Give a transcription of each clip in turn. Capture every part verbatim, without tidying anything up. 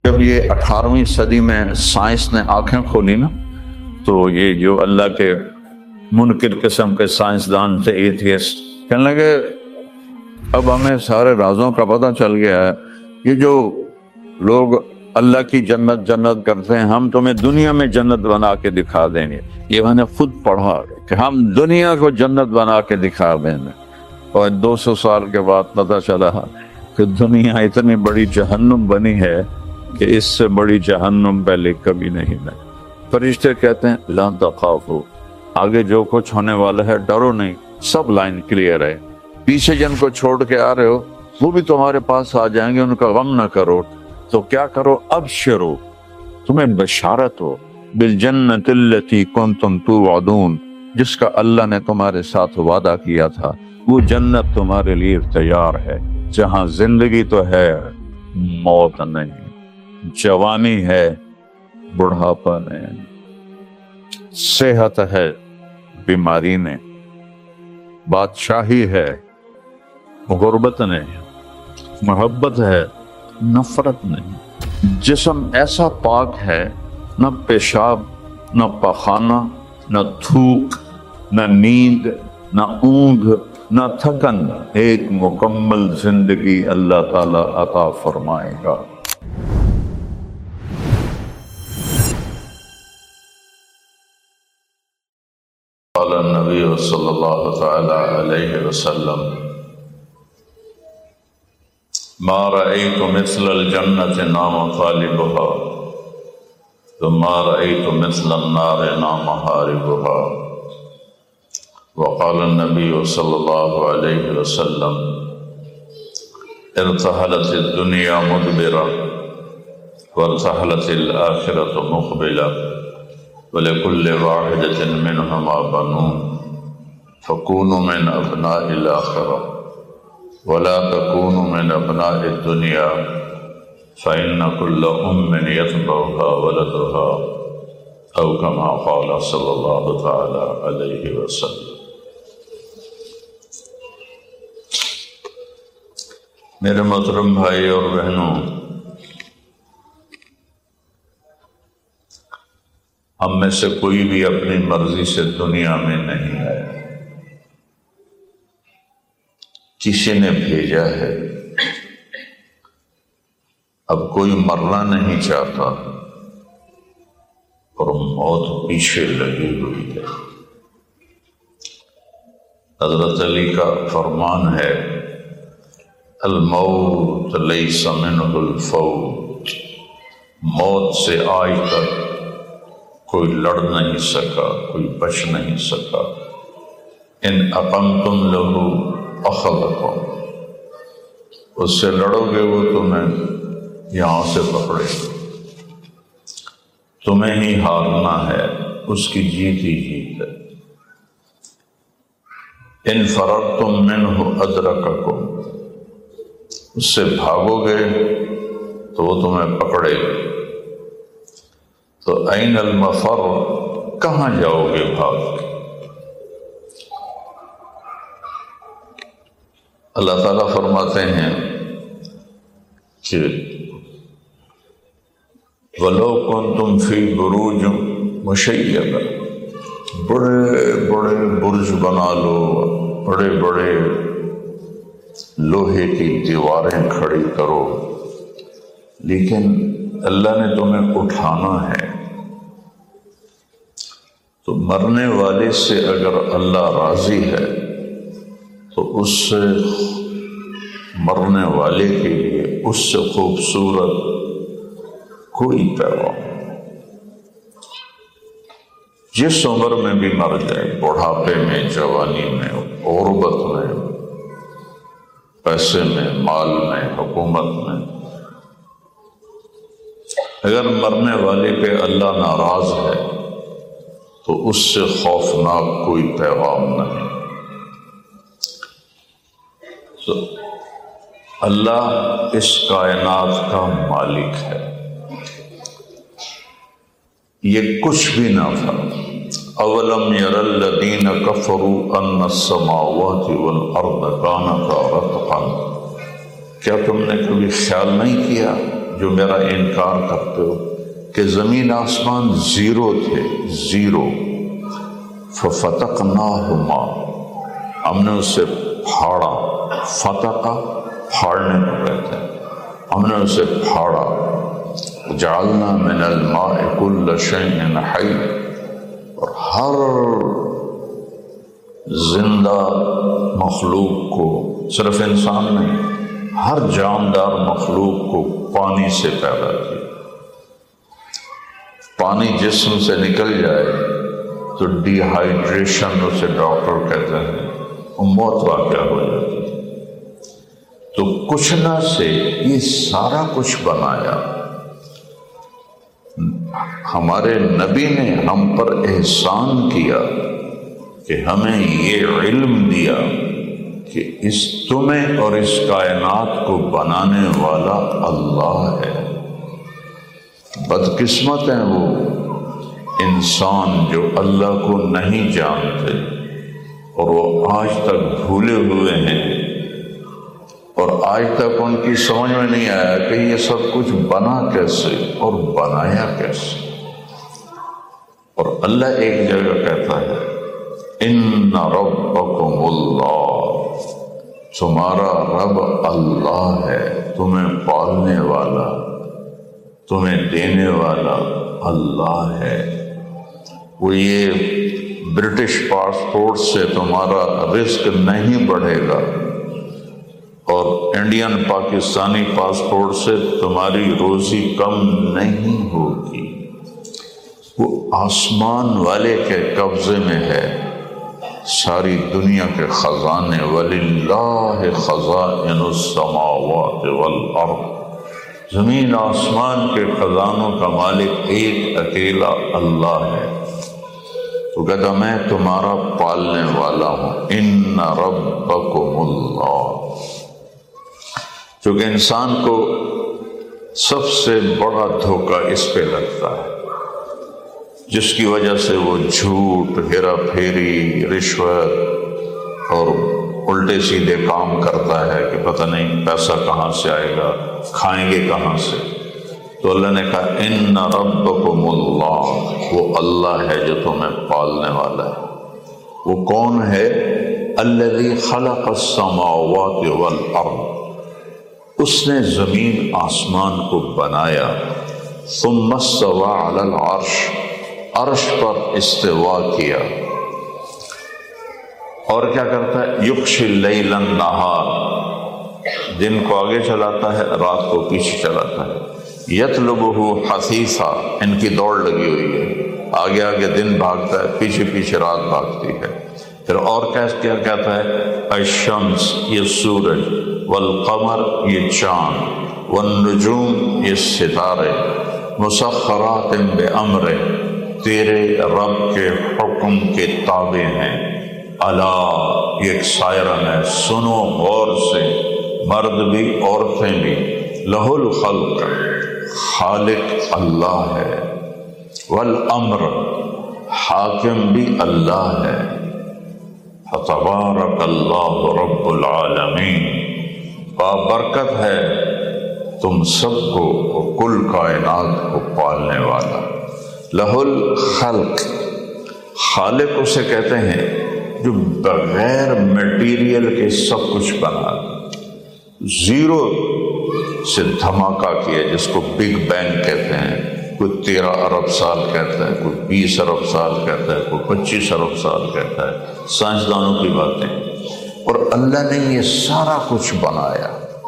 جب یہ اٹھارہویں صدی میں سائنس نے آنکھیں کھولی نا، تو یہ جو اللہ کے منکر قسم کے سائنسدان تھے، ایتھیسٹ، کہنے لگے اب ہمیں سارے رازوں کا پتہ چل گیا ہے۔ یہ جو لوگ اللہ کی جنت جنت کرتے ہیں، ہم تمہیں دنیا میں جنت بنا کے دکھا دیں گے۔ یہ میں نے خود پڑھا کہ ہم دنیا کو جنت بنا کے دکھا دیں گے، اور دو سو سال کے بعد پتہ چلا کہ دنیا اتنی بڑی جہنم بنی ہے کہ اس سے بڑی جہنم پہلے کبھی نہیں بنی۔ فرشتے کہتے ہیں لا تخافوا، آگے جو کچھ ہونے والا ہے ڈرو نہیں، سب لائن کلیئر ہے۔ پیچھے جن کو چھوڑ کے آ رہے ہو وہ بھی تمہارے پاس آ جائیں گے، ان کا غم نہ کرو۔ تو کیا کرو؟ ابشروا، تمہیں بشارت ہو بالجنت التی کنتم توعدون، جس کا اللہ نے تمہارے ساتھ وعدہ کیا تھا۔ وہ جنت تمہارے لیے تیار ہے، جہاں زندگی تو ہے، موت نہیں، جوانی ہے، بڑھاپا نہیں، صحت ہے، بیماری نہیں، بادشاہی ہے، غربت نہیں، محبت ہے، نفرت نہیں۔ جسم ایسا پاک ہے، نہ پیشاب، نہ پخانہ، نہ تھوک، نہ نیند، نہ اونگ، نہ تھکن، ایک مکمل زندگی اللہ تعالی عطا فرمائے گا۔ قال النبی صلی اللہ تعالی علیہ وسلم ما رأيت مثل الجنة نام طالبها وما رأيت مثل النار نام حاربها۔ وقال النبي صلى الله عليه وسلم ارتحلت الدنيا مدبرة وارتحلت الآخرة مقبلة ولكل واحدة منهما بنون فكونوا من أبناء الآخرة ولا تكونوا من أبناء الدنيا فإن كل أم يتبعها ولدها أو كما قال صلى الله تعالى عليه وسلم۔ میرے محترم بھائی اور بہنوں، ہم میں سے کوئی بھی اپنی مرضی سے دنیا میں نہیں ہے، کسی نے بھیجا ہے۔ اب کوئی مرنا نہیں چاہتا اور موت پیچھے لگی ہوئی ہے۔ حضرت علی کا فرمان ہے الموت لیس منہ الفوت، موت سے آج تک کوئی لڑ نہیں سکا، کوئی بچ نہیں سکا۔ ان اقمتم لہ اخذکم، اس سے لڑو گے وہ تمہیں یہاں سے پکڑے، تمہیں ہی ہارنا ہے، اس کی جیت ہی جیت ہے۔ ان فررتم منہ ادرککم، اس سے بھاگو گے تو وہ تمہیں پکڑے گا۔ تو این المفر، کہاں جاؤ گے بھاگ کے؟ اللہ تعالیٰ فرماتے ہیں کہ وَلَوْ كُنْتُمْ فِي بُرُوجٍ مُشَيَّدَةٍ، بڑے بڑے برج بنا لو، بڑے بڑے لوہے کی دیواریں کھڑی کرو، لیکن اللہ نے تمہیں اٹھانا ہے۔ تو مرنے والے سے اگر اللہ راضی ہے تو اس سے مرنے والے کے لیے اس سے خوبصورت کوئی پیغام نہیں۔ جس عمر میں بھی مر جائے، بڑھاپے میں، جوانی میں، غربت میں، پیسے میں، مال میں، حکومت میں، اگر مرنے والے پہ اللہ ناراض ہے تو اس سے خوفناک کوئی پیغام نہیں۔ تو اللہ اس کائنات کا مالک ہے، یہ کچھ بھی نہ تھا۔ اولم یر الذین کفروا ان السماوات والارض کانتا رتقا، کیا تم نے کبھی خیال نہیں کیا جو میرا انکار کرتے ہو کہ زمین آسمان زیرو تھے، زیرو، ففتقناہما، ہم نے اسے پھاڑا، فتقہ پھاڑنے کو کہتے ہیں، ہم نے اسے پھاڑا، جعلنا من الماء کل شیء حی، اور ہر زندہ مخلوق کو، صرف انسان نہیں، ہر جاندار مخلوق کو پانی سے پیدا کیا۔ پانی جسم سے نکل جائے تو ڈی ہائیڈریشن اسے ڈاکٹر کہتے ہیں، وہ موت واقع ہو جاتی ہے۔ تو کچھ نہ سے یہ سارا کچھ بنایا۔ ہمارے نبی نے ہم پر احسان کیا کہ ہمیں یہ علم دیا کہ اس تمہیں اور اس کائنات کو بنانے والا اللہ ہے۔ بدقسمت ہیں وہ انسان جو اللہ کو نہیں جانتے اور وہ آج تک بھولے ہوئے ہیں، اور آج تک ان کی سمجھ میں نہیں آیا کہ یہ سب کچھ بنا کیسے اور بنایا کیسے۔ اور اللہ ایک جگہ کہتا ہے ان ربکم اللہ، تمہارا رب اللہ ہے، تمہیں پالنے والا، تمہیں دینے والا اللہ ہے۔ وہ یہ برٹش پاسپورٹ سے تمہارا رزق نہیں بڑھے گا، اور انڈین پاکستانی پاسپورٹ سے تمہاری روزی کم نہیں ہوگی۔ وہ آسمان والے کے قبضے میں ہے ساری دنیا کے خزانے، وَلِلَّهِ خَزَائِنُ السَّمَاوَاتِ وَالْأَرْضِ، زمین آسمان کے خزانوں کا مالک ایک اکیلا اللہ ہے۔ تو کہتا میں تمہارا پالنے والا ہوں، ان ربکم اللہ۔ چونکہ انسان کو سب سے بڑا دھوکہ اس پہ لگتا ہے، جس کی وجہ سے وہ جھوٹ، ہیرا پھیری، رشوت اور الٹے سیدھے کام کرتا ہے کہ پتہ نہیں پیسہ کہاں سے آئے گا، کھائیں گے کہاں سے۔ تو اللہ نے کہا ان ربکم اللہ، وہ اللہ ہے جو تمہیں پالنے والا ہے۔ وہ کون ہے؟ الذی خلق السماوات والارض، اس نے زمین آسمان کو بنایا، ثم استوى علی العرش، عرش پر استوا کیا۔ اور کیا کرتا ہے؟ یغشی اللیل النہار، دن کو آگے چلاتا ہے، رات کو پیچھے چلاتا ہے۔ یطلبہ حثیثا، ان کی دوڑ لگی ہوئی ہے، آگے آگے دن بھاگتا ہے، پیچھے پیچھے رات بھاگتی ہے۔ پھر اور کیا کہتا ہے؟ الشمس، یہ سورج، والقمر، یہ چاند، والنجوم، یہ ستارے، مسخرات بامرہ، تیرے رب کے حکم کے تابع ہیں۔ الا، یہ ایک سائرن ہے، سنو غور سے، مرد بھی عورتیں بھی۔ لہ الخلق، خالق اللہ ہے، والامر، حاکم بھی اللہ ہے۔ فتبارک اللہ رب العالمین، بابرکت ہے تم سب کو اور کل کائنات کو پالنے والا۔ لہ الخلق، خالق اسے کہتے ہیں جو بغیر میٹیریل کے سب کچھ بنا، زیرو سے دھماکہ کیا، جس کو بگ بینگ کہتے ہیں۔ کوئی تیرہ ارب سال کہتا ہے، کوئی بیس ارب سال کہتا ہے، کوئی پچیس ارب سال کہتا ہے، سائنسدانوں کی باتیں۔ اور اللہ نے یہ سارا کچھ بنایا۔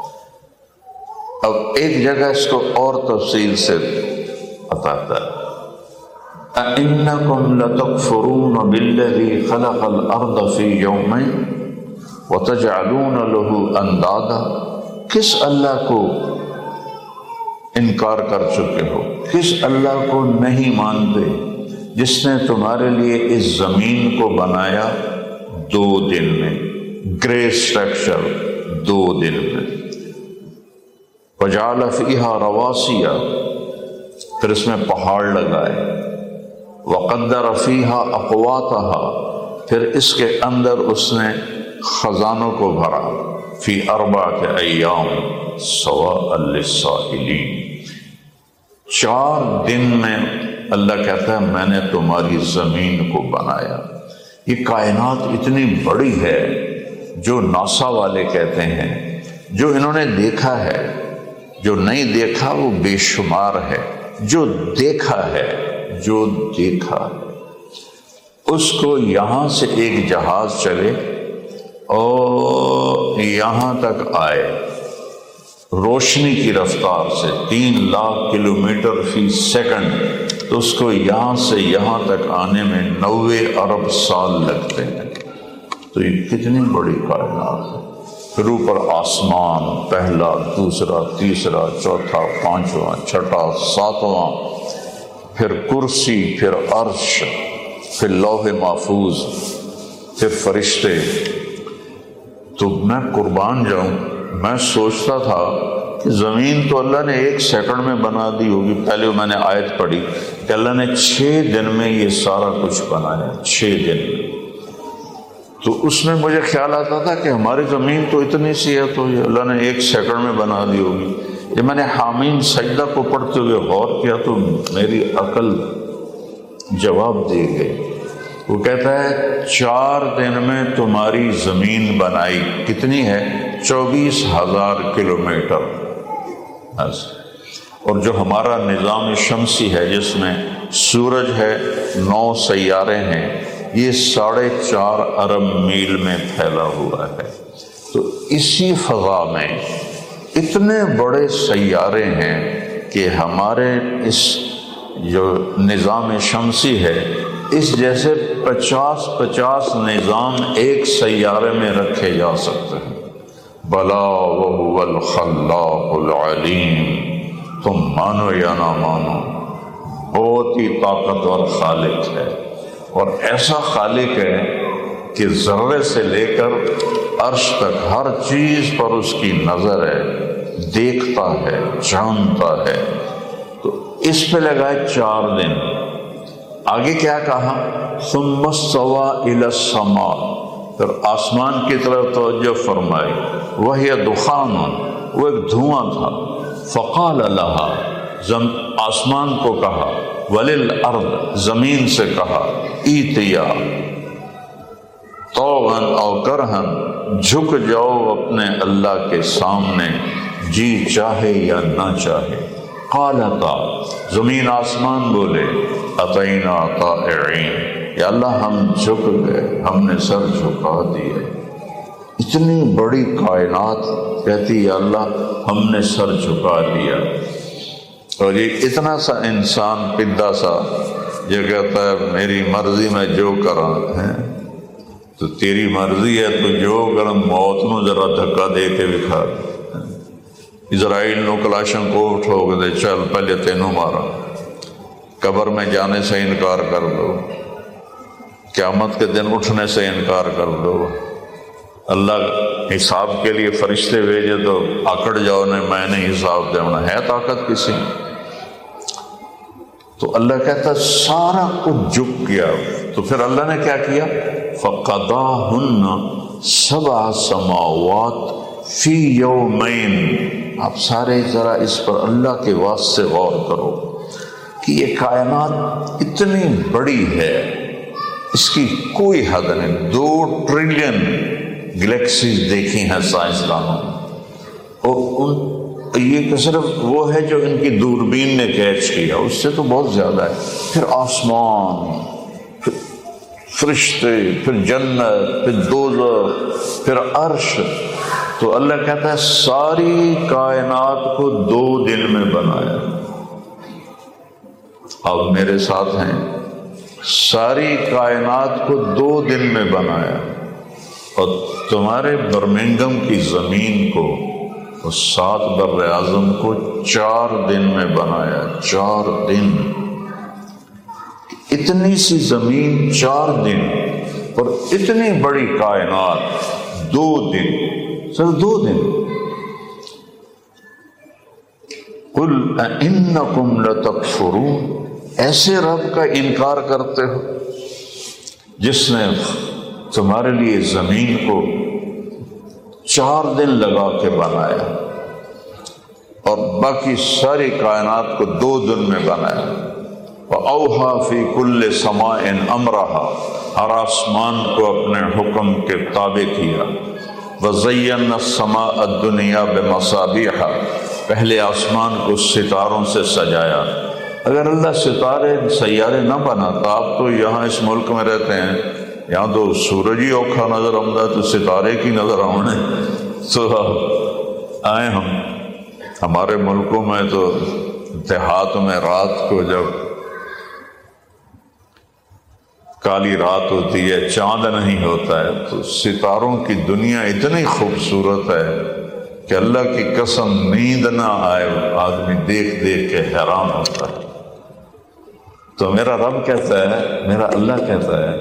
اب ایک جگہ اس کو اور تفصیل سے بتاتا ہے، اَإِنَّكُمْ لَتَكْفُرُونَ بِالَّذِي خَلَقَ الْأَرْضَ فِي يَوْمَيْنِ وَتَجْعَلُونَ لَهُ أَنْدَادًا، کس اللہ کو انکار کر چکے ہو، کس اللہ کو نہیں مانتے جس نے تمہارے لیے اس زمین کو بنایا دو دن میں، گرے اسٹرکچر، دو دن میں۔ وَجَعَلَ فِيهَا رَوَاسِيَ، پھر اس میں پہاڑ لگائے۔ وَقَدَّرَ فِيهَا أَقْوَاتَهَا، پھر اس کے اندر اس نے خزانوں کو بھرا۔ فی اربعۃ ایام سواء للسائلین، چار دن میں اللہ کہتا ہے میں نے تمہاری زمین کو بنایا۔ یہ کائنات اتنی بڑی ہے، جو ناسا والے کہتے ہیں، جو انہوں نے دیکھا ہے، جو نہیں دیکھا وہ بے شمار ہے، جو دیکھا ہے جو دیکھا ہے اس کو یہاں سے ایک جہاز چلے اور یہاں تک آئے روشنی کی رفتار سے تین لاکھ کلومیٹر فی سیکنڈ، تو اس کو یہاں سے یہاں تک آنے میں نوے ارب سال لگتے ہیں۔ تو یہ کتنی بڑی کائنات ہے۔ پھر اوپر آسمان، پہلا، دوسرا، تیسرا، چوتھا، پانچواں، چھٹا، ساتواں، پھر کرسی، پھر عرش، پھر لوح محفوظ، پھر فرشتے۔ تو میں قربان جاؤں، میں سوچتا تھا کہ زمین تو اللہ نے ایک سیکنڈ میں بنا دی ہوگی۔ پہلے میں نے آیت پڑھی کہ اللہ نے چھ دن میں یہ سارا کچھ بنایا، چھ دن میں۔ تو اس میں مجھے خیال آتا تھا کہ ہماری زمین تو اتنی سی ہے، تو یہ اللہ نے ایک سیکنڈ میں بنا دی ہوگی۔ جب میں نے حامین سجدہ کو پڑھتے ہوئے غور کیا تو میری عقل جواب دے گئی۔ وہ کہتا ہے چار دن میں تمہاری زمین بنائی، کتنی ہے؟ چوبیس ہزار کلومیٹر۔ اور جو ہمارا نظام شمسی ہے جس میں سورج ہے، نو سیارے ہیں، یہ ساڑھے چار ارب میل میں پھیلا ہوا ہے۔ تو اسی فضا میں اتنے بڑے سیارے ہیں کہ ہمارے اس جو نظام شمسی ہے اس جیسے پچاس پچاس نظام ایک سیارے میں رکھے جا سکتے ہیں۔ بلا وہو الخلاق العلیم، تم مانو یا نہ مانو، بہت ہی طاقتور خالق ہے، اور ایسا خالق ہے کہ ذرے سے لے کر عرش تک ہر چیز پر اس کی نظر ہے، دیکھتا ہے، جانتا ہے۔ تو اس پہ لگائے چار دن۔ آگے کیا کہا؟ ثم استوى الى السماء، پھر آسمان کی طرف توجہ فرمائی، وہی دخان، وہ ایک دھواں تھا، فقال لها، آسمان کو کہا، وللارض، زمین سے کہا، ایتیا طوعا او کرہن، جھک جاؤ اپنے اللہ کے سامنے، جی چاہے یا نہ چاہے۔ قالتا، زمین آسمان بولے، اتینا طائعین، یا اللہ ہم جھک گئے، ہم نے سر جھکا دیا۔ اتنی بڑی کائنات کہتی ہے اللہ ہم نے سر جھکا دیا۔ اور یہ اتنا سا انسان پدا سا جو کہتا ہے میری مرضی میں جو کرا ہے، تو تیری مرضی ہے تو جو کرم موت نو ذرا دھکا دے کے دکھا۔ اسرائیل نو کلاشن کوف ٹھوک دے، چل پہلے تینوں مارا، قبر میں جانے سے انکار کر دو، قیامت کے دن اٹھنے سے انکار کر دو، اللہ حساب کے لیے فرشتے بھیجے تو آکڑ جاؤ نے میں نے حساب دینا ہے طاقت کسی۔ تو اللہ کہتا ہے سارا کچھ جھک گیا۔ تو پھر اللہ نے کیا کیا؟ فَقَضَاهُنَّ سَبْعَ سَمَاوَاتٍ فِي يَوْمَيْنِ۔ آپ سارے ذرا اس پر اللہ کے واسطے غور کرو کہ یہ کائنات اتنی بڑی ہے، اس کی کوئی حد نہیں۔ دو ٹریلین گلیکسیز دیکھی ہیں سائنسدانوں نے، اور ان یہ کہ صرف وہ ہے جو ان کی دوربین نے کیچ کیا، اس سے تو بہت زیادہ ہے۔ پھر آسمان، پھر فرشتے، پھر جنت، پھر دوزخ، پھر عرش۔ تو اللہ کہتا ہے ساری کائنات کو دو دن میں بنایا۔ اب میرے ساتھ ہیں، ساری کائنات کو دو دن میں بنایا، اور تمہارے برمنگم کی زمین کو اور سات بر اعظم کو چار دن میں بنایا۔ چار دن، اتنی سی زمین چار دن، اور اتنی بڑی کائنات دو دن، صرف دو دن۔ قل اِنَّكُمْ لَتَكْفُرُونَ، ایسے رب کا انکار کرتے ہو جس نے تمہارے لیے زمین کو چار دن لگا کے بنایا۔ اور باقی ساری کائنات کو دو دن میں بنایا۔ وَأَوْحَىٰ فِي كُلِّ سَمَاءٍ أَمْرَهَا، ہر آسمان کو اپنے حکم کے تابع کیا۔ وَزَيَّنَّا السَّمَاءَ الدُّنْيَا بِمَصَابِيحَ، پہلے آسمان کو ستاروں سے سجایا۔ اگر اللہ ستارے سیارے نہ بناتا، آپ تو یہاں اس ملک میں رہتے ہیں، یہاں تو سورج ہی اوکھا نظر آتا تو ستارے کی نظر آنے، تو آئے ہم ہمارے ملکوں میں تو دیہات میں رات کو جب کالی رات ہوتی ہے، چاند نہیں ہوتا ہے، تو ستاروں کی دنیا اتنی خوبصورت ہے کہ اللہ کی قسم نیند نہ آئے، آدمی دیکھ دیکھ کے حیران ہوتا ہے۔ تو میرا رب کہتا ہے، میرا اللہ کہتا ہے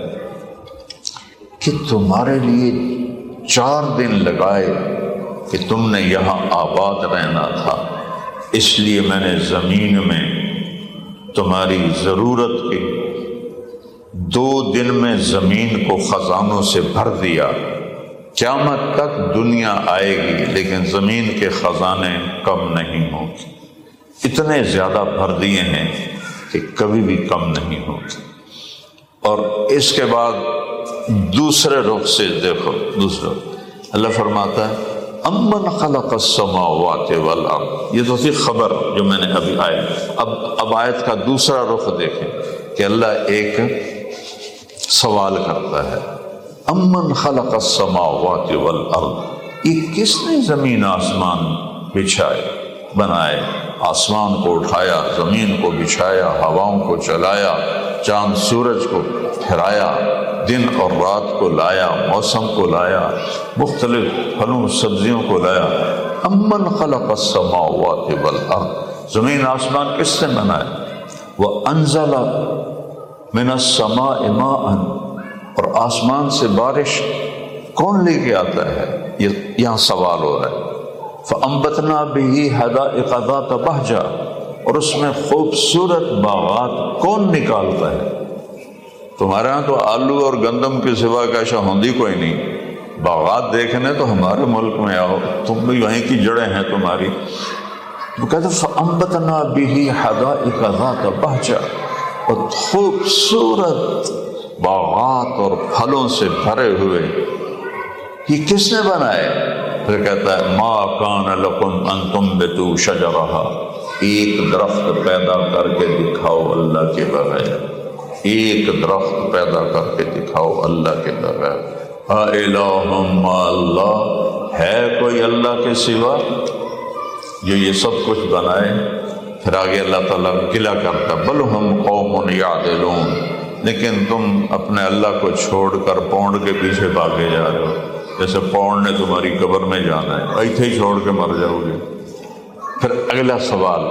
کہ تمہارے لیے چار دن لگائے کہ تم نے یہاں آباد رہنا تھا، اس لیے میں نے زمین میں تمہاری ضرورت کی دو دن میں زمین کو خزانوں سے بھر دیا۔ قیامت تک دنیا آئے گی لیکن زمین کے خزانے کم نہیں ہوں گے، اتنے زیادہ بھر دیے ہیں کہ کبھی بھی کم نہیں ہوگی۔ اور اس کے بعد دوسرے رخ سے دیکھو، دوسرا اللہ فرماتا ہے امن خلق السماوات والارض، یہ تو تھی خبر جو میں نے ابھی آیا، اب اب آیت کا دوسرا رخ دیکھیں کہ اللہ ایک سوال کرتا ہے، امن خلق السماوات والارض، یہ کس نے زمین آسمان بچھائے بنائے، آسمان کو اٹھایا، زمین کو بچھایا، ہواؤں کو چلایا، چاند سورج کو پھرایا، دن اور رات کو لایا، موسم کو لایا، مختلف پھلوں سبزیوں کو لایا۔ امن خلق السماوات والارض، زمین آسمان کس نے بنائے؟ وانزل من السماء ماء، اور آسمان سے بارش کون لے کے آتا ہے؟ یہ یہاں سوال ہو رہا ہے۔ فَأَنبَتْنَا بِهِ حَدَائِقَ ذَاتَ بَهْجَةٍ، اور اس میں خوبصورت باغات کون نکالتا ہے؟ تمہارے ہاں تو آلو اور گندم کے سوا کیسا ہوندی کوئی نہیں، باغات دیکھنے تو ہمارے ملک میں آؤ، تم بھی وہیں کی جڑیں ہیں تمہاری۔ وہ کہتے ہیں فَأَنبَتْنَا بِهِ حَدَائِقَ ذَاتَ بَهْجَةٍ، اور خوبصورت باغات اور پھلوں سے بھرے ہوئے، یہ کس نے بنائے؟ پھر کہتا ہے ما کان لکم ان تنبتوا شجرہا، ایک درخت پیدا کر کے دکھاؤ اللہ کے بغیر، ایک درخت پیدا کر کے دکھاؤ اللہ کے بغیر۔ اِلٰہٌ مع اللہ، ہے کوئی اللہ کے سوا جو یہ سب کچھ بنائے؟ پھر آگے اللہ تعالیٰ گلہ کرتا بل ہم قوم یعدلون، لیکن تم اپنے اللہ کو چھوڑ کر پونڈ کے پیچھے بھاگے جا رہے ہو، جیسے پونڈ نے تمہاری قبر میں جانا ہے، ایتھے ہی چھوڑ کے مر جاؤ گے۔ پھر اگلا سوال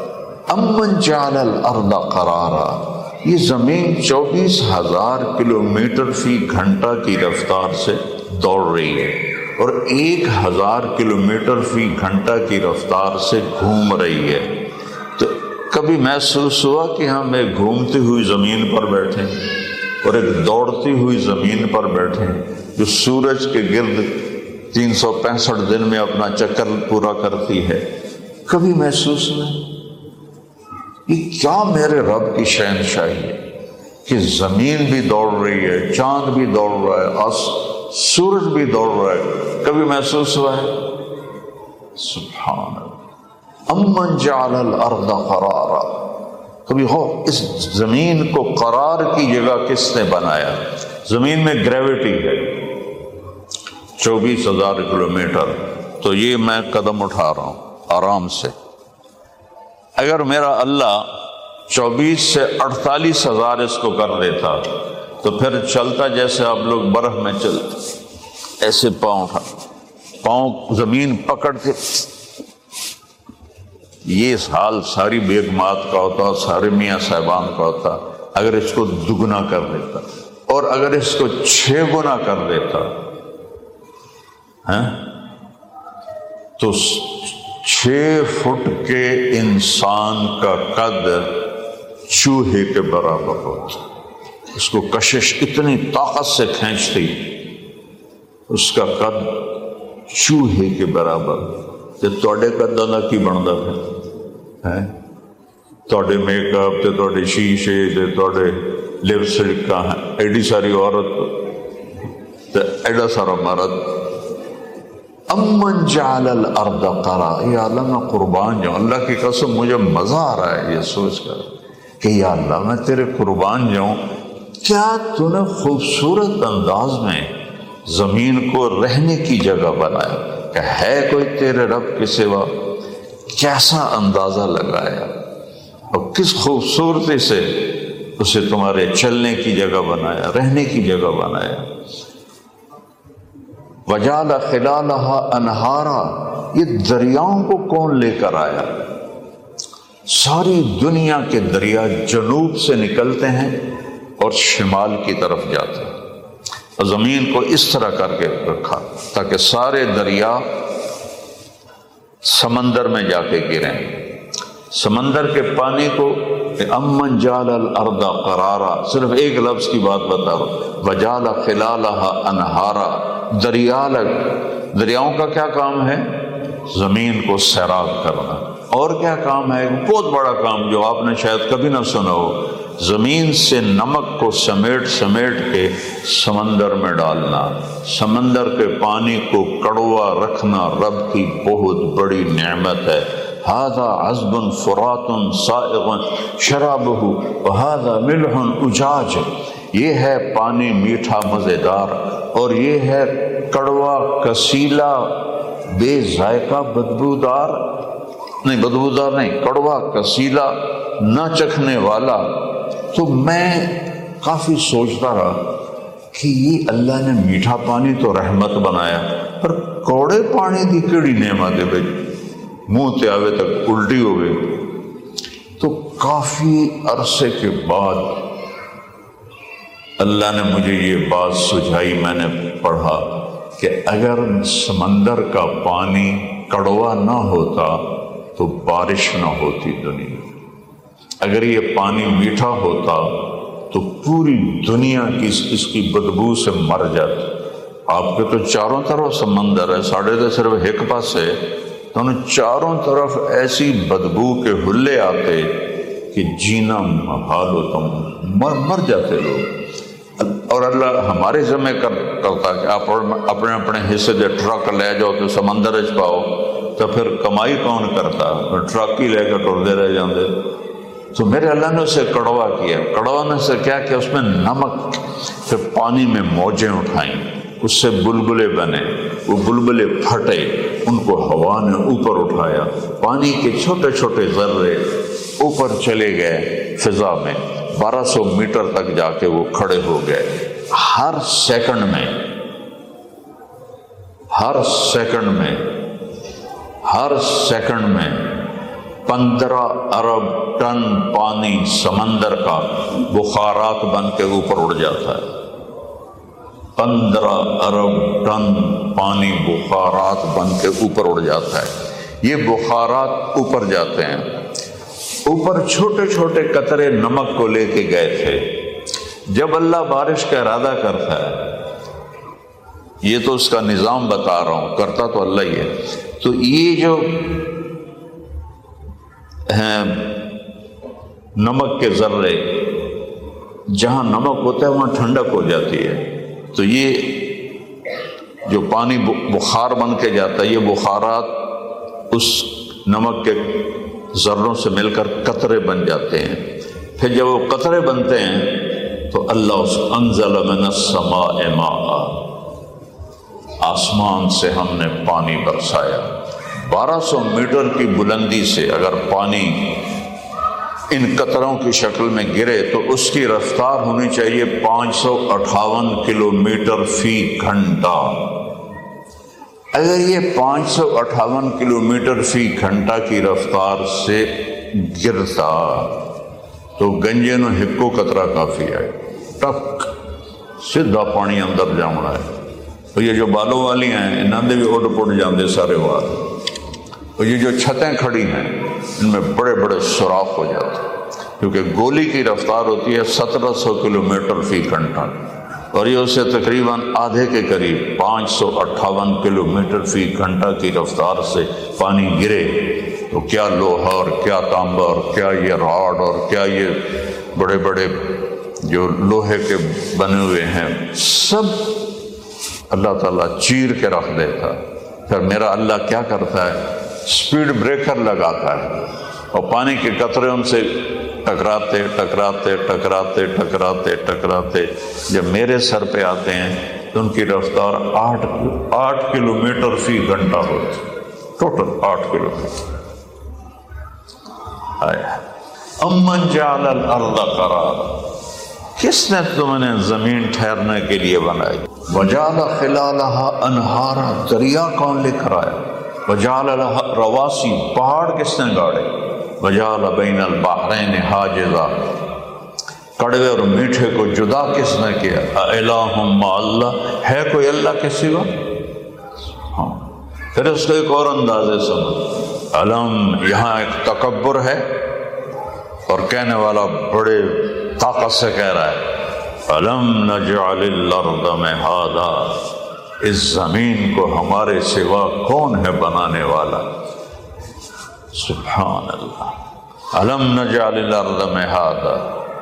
امن جعل الارض قرارا، یہ زمین چوبیس ہزار کلومیٹر فی گھنٹہ کی رفتار سے دوڑ رہی ہے اور ایک ہزار کلومیٹر فی گھنٹہ کی رفتار سے گھوم رہی ہے، تو کبھی محسوس ہوا کہ ہم ایک گھومتی ہوئی زمین پر بیٹھے اور ایک دوڑتی ہوئی زمین پر بیٹھے جو سورج کے گرد تین سو پینسٹھ دن میں اپنا چکر پورا کرتی ہے؟ کبھی محسوس نہیں؟ یہ کیا میرے رب کی شہنشاہی ہے کہ زمین بھی دوڑ رہی ہے، چاند بھی دوڑ رہا ہے، سورج بھی دوڑ رہا ہے، کبھی محسوس ہوا ہے؟ سبحان اللہ۔ امن جعل الارض قرارا، کبھی ہو اس زمین کو قرار کی جگہ کس نے بنایا؟ زمین میں گریوٹی ہے چوبیس ہزار کلومیٹر، تو یہ میں قدم اٹھا رہا ہوں آرام سے، اگر میرا اللہ چوبیس سے اڑتالیس ہزار اس کو کر دیتا تو پھر چلتا جیسے آپ لوگ برف میں چلتے، ایسے پاؤں اٹھا پاؤں زمین پکڑ کے، یہ حال ساری بیگمات کا ہوتا، سارے میاں صاحبان کا ہوتا اگر اس کو دگنا کر دیتا، اور اگر اس کو چھ گنا کر دیتا ہے تو چھ فٹ کے انسان کا قد چوہے کے برابر ہوتا، اس کو کشش اتنی طاقت سے کھینچتی، اس کا قد چوہے کے برابر، ਤੇ ਤੁਹਾਡੇ ਕੱਦਾਂ ਦਾ ਕੀ ਬਣਦਾ ਫਿਰ ਹੈ? ਤੁਹਾਡੇ ਮੇਕਅਪ ਤੇ ਤੁਹਾਡੇ ਸ਼ੀਸ਼ੇ ਤੇ ਤੁਹਾਡੇ ਲਿਪਸਟਿਕਾਂ, ਐਡੀ ਸਾਰੀ ਔਰਤ ਤੇ ایڈا سارا مرد. امن جعل الارض قرارا، یا اللہ میں قربان جاؤں، اللہ کی قسم مجھے مزہ آ رہا ہے یہ سوچ کر کہ یا اللہ میں تیرے قربان جاؤں، کیا تو نے خوبصورت انداز میں زمین کو رہنے کی جگہ بنایا کہ ہے کوئی تیرے رب کے سوا؟ کیسا اندازہ لگایا اور کس خوبصورتی سے اسے تمہارے چلنے کی جگہ بنایا، رہنے کی جگہ بنایا. وجعل خلالها انہارا، یہ دریاؤں کو کون لے کر آیا؟ ساری دنیا کے دریا جنوب سے نکلتے ہیں اور شمال کی طرف جاتے ہیں، اور زمین کو اس طرح کر کے رکھا تاکہ سارے دریا سمندر میں جا کے گریں. سمندر کے پانی کو امن جعل الارض قرارا، صرف ایک لفظ کی بات بتا رہا ہوں، وجعل خلالها انہارا. دریا لگ دریاؤں کا کیا کام ہے؟ زمین کو سیراب کرنا. اور کیا کام ہے؟ بہت بڑا کام جو آپ نے شاید کبھی نہ سنا ہو، زمین سے نمک کو سمیٹ سمیٹ کے سمندر میں ڈالنا. سمندر کے پانی کو کڑوا رکھنا رب کی بہت بڑی نعمت ہے. ھذا عذب فرات سائغ شرابہ وھذا ملح اجاج، یہ ہے پانی میٹھا مزیدار اور یہ ہے کڑوا کسیلا بے ذائقہ بدبودار، نہیں بدبودار نہیں کڑوا کسیلا نہ چکھنے والا. تو میں کافی سوچتا رہا کہ یہ اللہ نے میٹھا پانی تو رحمت بنایا، پر کوڑے پانی دی کیڑی نعمت ہے بھائی، منہ تے آوے تک الٹی ہو گئی. تو کافی عرصے کے بعد اللہ نے مجھے یہ بات سجھائی، میں نے پڑھا کہ اگر سمندر کا پانی کڑوا نہ ہوتا تو بارش نہ ہوتی دنیا. اگر یہ پانی میٹھا ہوتا تو پوری دنیا کی اس کی بدبو سے مر جاتی. آپ کے تو چاروں طرف سمندر ہے، ساڑھے تو صرف ایک پاس ہے، تو انہیں چاروں طرف ایسی بدبو کے حلے آتے کہ جینا محال ہوتا، مر مر جاتے لوگ. اور اللہ ہمارے ذمہ کر کرتا کہ آپ اپنے اپنے حصے دے ٹرک لے جاؤ تو سمندر چ پاؤ، تو پھر کمائی کون کرتا؟ ٹرک ہی لے کر ٹرتے رہ جاندے. تو میرے اللہ نے اسے کڑوا کیا. کڑوا نے سے کیا کہ اس میں نمک، پھر پانی میں موجیں اٹھائیں، اس سے بلبلے بنے، وہ بلبلے پھٹے، ان کو ہوا نے اوپر اٹھایا، پانی کے چھوٹے چھوٹے ذرے اوپر چلے گئے فضا میں، بارہ سو میٹر تک جا کے وہ کھڑے ہو گئے. ہر سیکنڈ میں ہر سیکنڈ میں ہر سیکنڈ میں پندرہ ارب ٹن پانی سمندر کا بخارات بن کے اوپر اڑ جاتا ہے. پندرہ ارب ٹن پانی بخارات بن کے اوپر اڑ جاتا ہے. یہ بخارات اوپر جاتے ہیں، اوپر چھوٹے چھوٹے قطرے نمک کو لے کے گئے تھے. جب اللہ بارش کا ارادہ کرتا ہے، یہ تو اس کا نظام بتا رہا ہوں، کرتا تو اللہ ہی ہے. تو یہ جو ہیں نمک کے ذرے، جہاں نمک ہوتا ہے وہاں ٹھنڈک ہو جاتی ہے. تو یہ جو پانی بخار بن کے جاتا ہے، یہ بخارات اس نمک کے ذروں سے مل کر قطرے بن جاتے ہیں. پھر جب وہ قطرے بنتے ہیں تو اللہ اس انزل من السماء ماء، آسمان سے ہم نے پانی برسایا. بارہ سو میٹر کی بلندی سے اگر پانی ان قطروں کی شکل میں گرے تو اس کی رفتار ہونی چاہیے پانچ سو اٹھاون کلو میٹر فی گھنٹہ. اگر یہ پانچ سو اٹھاون کلو میٹر فی گھنٹہ کی رفتار سے گرتا تو گنجے نو ہکو قطرہ کافی ہے، ٹک سیدھا پانی اندر جانا ہے. اور یہ جو بالوں والی ہیں انہوں نے بھی اڑ پڑ جاندے سارے وار. اور یہ جو چھتیں کھڑی ہیں ان میں بڑے بڑے سوراخ ہو جاتے ہیں، کیونکہ گولی کی رفتار ہوتی ہے سترہ سو کلو میٹر فی گھنٹہ. اور یہ اسے تقریباً آدھے کے قریب پانچ سو اٹھاون کلو میٹر فی گھنٹہ کی رفتار سے پانی گرے تو کیا لوہا اور کیا تانبا اور کیا یہ راڈ اور کیا یہ بڑے بڑے جو لوہے کے بنے ہوئے ہیں سب اللہ تعالیٰ چیر کے رکھ دیتا. پھر میرا اللہ کیا کرتا ہے؟ اسپیڈ بریکر لگاتا ہے اور پانی کے قطرے ان سے ٹکراتے ٹکراتے ٹکراتے ٹکراتے ٹکراتے جب میرے سر پہ آتے ہیں تو ان کی رفتار آٹھ آٹھ کلو میٹر فی گھنٹہ ہوتی، ٹوٹل آٹھ کلو میٹر. امن جعل الارض قرارا، کس نے تم نے زمین ٹھہرنے کے لیے بنائی؟ وجعل خلالها انہارا، دریا کون لے کر آیا؟ وجعل لها رواسی، پہاڑ کس نے گاڑے؟ وجعل بین البحرین حاجزا، کڑوے اور میٹھے کو جدا کس نے کیا؟ الہ مع اللہ، ہے کوئی اللہ کے سوا؟ ہاں. پھر اس کو ایک اور اندازے سمجھ، علم، یہاں ایک تکبر ہے اور کہنے والا بڑے طاقت سے کہہ رہا ہے علم نجعل الارض مہادا، اس زمین کو ہمارے سوا کون ہے بنانے والا؟ سبحان اللہ. علم نجعل الارض مہادا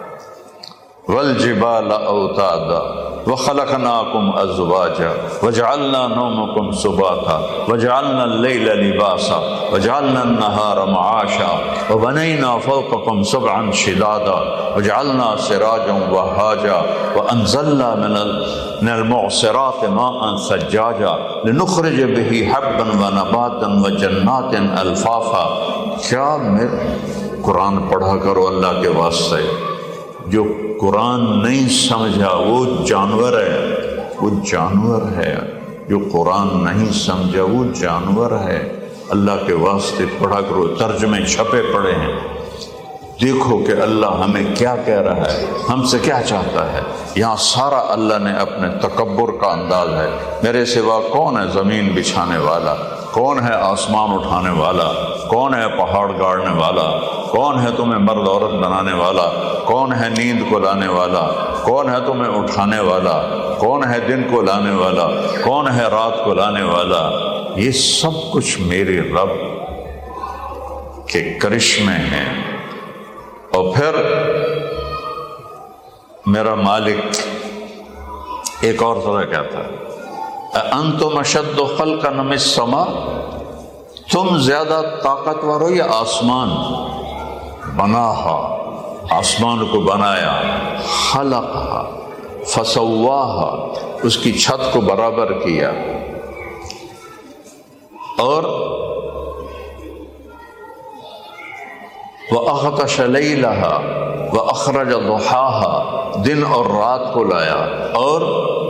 والجبال اوتادا وخلقناکم ازواجا وجعلنا نومکم سباتا وجعلنا اللیل لباسا وجعلنا النہار معاشا وبنینا فوقکم سبعا شدادا وجعلنا سراجا وہاجا وانزلنا من المعصرات ماء ثجاجا لنخرج به حبا ونباتا وجنات الفافا. کیا میں قرآن پڑھا کرو اللہ کے واسطے. جو قرآن نہیں سمجھا وہ جانور ہے، وہ جانور ہے. جو قرآن نہیں سمجھا وہ جانور ہے. اللہ کے واسطے پڑھا کرو. ترجمے چھپے پڑے ہیں، دیکھو کہ اللہ ہمیں کیا کہہ رہا ہے، ہم سے کیا چاہتا ہے. یہاں سارا اللہ نے اپنے تکبر کا انداز ہے. میرے سوا کون ہے زمین بچھانے والا؟ کون ہے آسمان اٹھانے والا؟ کون ہے پہاڑ گاڑنے والا؟ کون ہے تمہیں مرد عورت بنانے والا؟ کون ہے نیند کو لانے والا؟ کون ہے تمہیں اٹھانے والا؟ کون ہے دن کو لانے والا؟ کون ہے رات کو لانے والا؟ یہ سب کچھ میرے رب کے کرشمے ہیں. اور پھر میرا مالک ایک اور طرح کہتا ہے انتم اشد خلقا من السماء، تم زیادہ طاقتور ہو یا آسمان؟ بناہا، آسمان کو بنایا. خلقہا فسواہا، اس کی چھت کو برابر کیا. اور وَأَغْطَشَ لَيْلَهَا وَأَخْرَجَ ضُحَاهَا، دن اور رات کو لایا. اور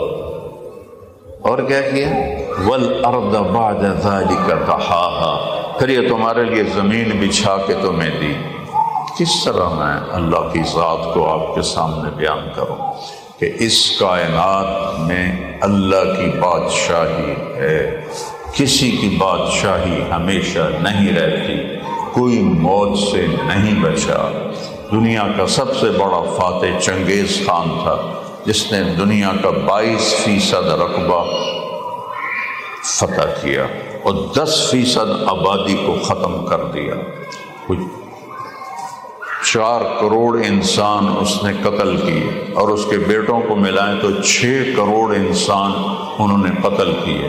اور کیا کیا؟ وَالْأَرْضَ بَعْدَ ذَلِكَ دَحَاهَا، پھر یہ تمہارے لیے زمین بچھا کے تمہیں دی. کس طرح میں اللہ کی ذات کو آپ کے سامنے بیان کروں کہ اس کائنات میں اللہ کی بادشاہی ہے. کسی کی بادشاہی ہمیشہ نہیں رہتی، کوئی موت سے نہیں بچا. دنیا کا سب سے بڑا فاتح چنگیز خان تھا، جس نے دنیا کا بائیس فیصد رقبہ فتح کیا اور دس فیصد آبادی کو ختم کر دیا. کچھ چار کروڑ انسان اس نے قتل کیے اور اس کے بیٹوں کو ملائیں تو چھ کروڑ انسان انہوں نے قتل کیے.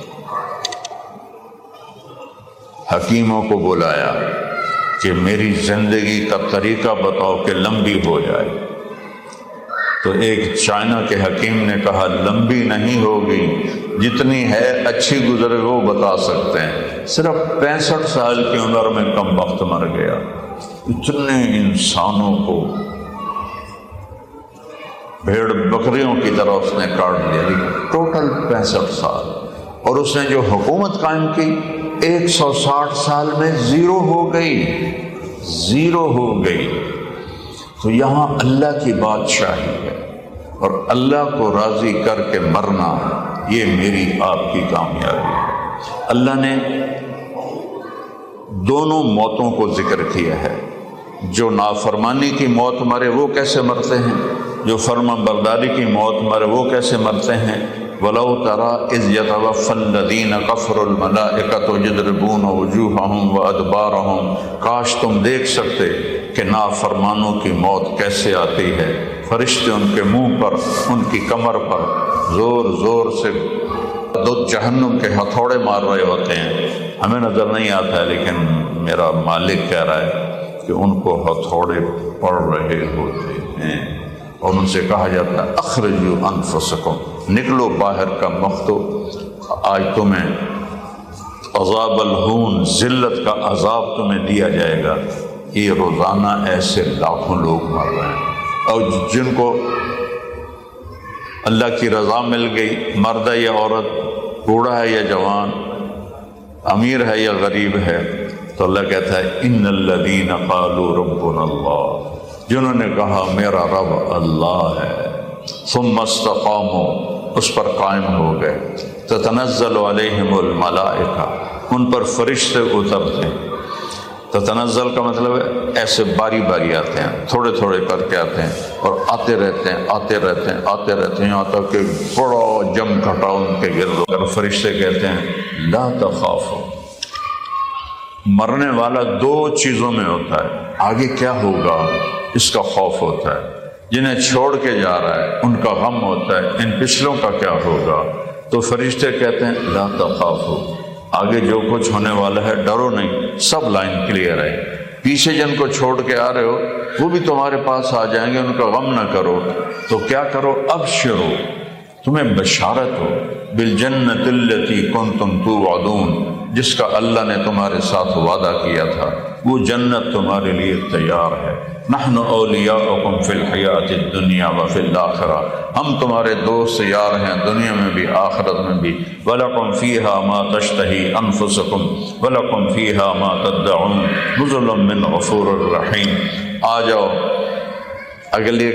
حکیموں کو بلایا کہ میری زندگی کا طریقہ بتاؤ کہ لمبی ہو جائے. تو ایک چائنا کے حکیم نے کہا لمبی نہیں ہوگی، جتنی ہے اچھی گزرے وہ بتا سکتے ہیں. صرف پینسٹھ سال کی عمر میں کم وقت مر گیا. اتنے انسانوں کو بھیڑ بکریوں کی طرح اس نے کاٹ دیا. ٹوٹل پینسٹھ سال. اور اس نے جو حکومت قائم کی ایک سو ساٹھ سال میں زیرو ہو گئی، زیرو ہو گئی. تو یہاں اللہ کی بادشاہی ہے اور اللہ کو راضی کر کے مرنا، یہ میری آپ کی کامیابی ہے. اللہ نے دونوں موتوں کو ذکر کیا ہے. جو نافرمانی کی موت مرے وہ کیسے مرتے ہیں؟ جو فرما برداری کی موت مرے وہ کیسے مرتے ہیں؟ وَلَوْ تَرَىٰ إِذْ يَتَوَفَّى الَّذِينَ كَفَرُوا الْمَلَائِكَةُ يَضْرِبُونَ وُجُوهَهُمْ وَأَدْبَارَهُمْ، کاش تم دیکھ سکتے کہ نافرمانوں کی موت کیسے آتی ہے، فرشتے ان کے منہ پر، ان کی کمر پر زور زور سے دو جہنم کے ہتھوڑے مار رہے ہوتے ہیں۔ ہمیں نظر نہیں آتا ہے لیکن میرا مالک کہہ رہا ہے کہ ان کو ہتھوڑے پڑ رہے ہوتے ہیں، اور ان سے کہا جاتا ہے اخرجوا انفسکم، نکلو باہر کا مختو، آج تمہیں عذاب الہون، ذلت کا عذاب تمہیں دیا جائے گا۔ یہ روزانہ ایسے لاکھوں لوگ مر رہے ہیں، اور جن کو اللہ کی رضا مل گئی، مرد ہے یا عورت، بوڑھا ہے یا جوان، امیر ہے یا غریب ہے، تو اللہ کہتا ہے ان الذین قالوا ربنا اللہ، جنہوں نے کہا میرا رب اللہ ہے، ثم استقاموا، اس پر قائم ہو گئے، تتنزل علیہم الملائکہ، ان پر فرشتے اترتے۔ تتنزل کا مطلب ہے ایسے باری باری آتے ہیں، تھوڑے تھوڑے کر کے آتے ہیں، اور آتے رہتے ہیں آتے رہتے ہیں آتے رہتے ہیں، یہاں تک کہ بڑا جم گھٹا ان کے گرد، اور فرشتے کہتے ہیں لا تخافوا۔ مرنے والا دو چیزوں میں ہوتا ہے، آگے کیا ہوگا اس کا خوف ہوتا ہے، جنہیں چھوڑ کے جا رہا ہے ان کا غم ہوتا ہے، ان پچھلوں کا کیا ہوگا۔ تو فرشتے کہتے ہیں لا تخافوا، آگے جو کچھ ہونے والا ہے ڈرو نہیں، سب لائن کلیئر ہے، پیچھے جن کو چھوڑ کے آ رہے ہو وہ بھی تمہارے پاس آ جائیں گے، ان کا غم نہ کرو۔ تو کیا کرو؟ ابشروا، تمہیں بشارت ہو، بالجنت التی کنتم توعدون، جس کا اللہ نے تمہارے ساتھ وعدہ کیا تھا، وہ جنت تمہارے لیے تیار ہے۔ نحن اولیاؤکم فی الحیات الدنیا وفی الآخرہ، ہم تمہارے دوست یار ہیں دنیا میں بھی آخرت میں بھی۔ وَلَكُمْ فِيهَا مَا تَشْتَهِي أَنفُسُكُمْ وَلَكُمْ فِيهَا مَا تَدَّعُونَ نُزُلٌ مِّنْ غَفُورٍ رَحِيمٍ۔ آ جاؤ، اگلی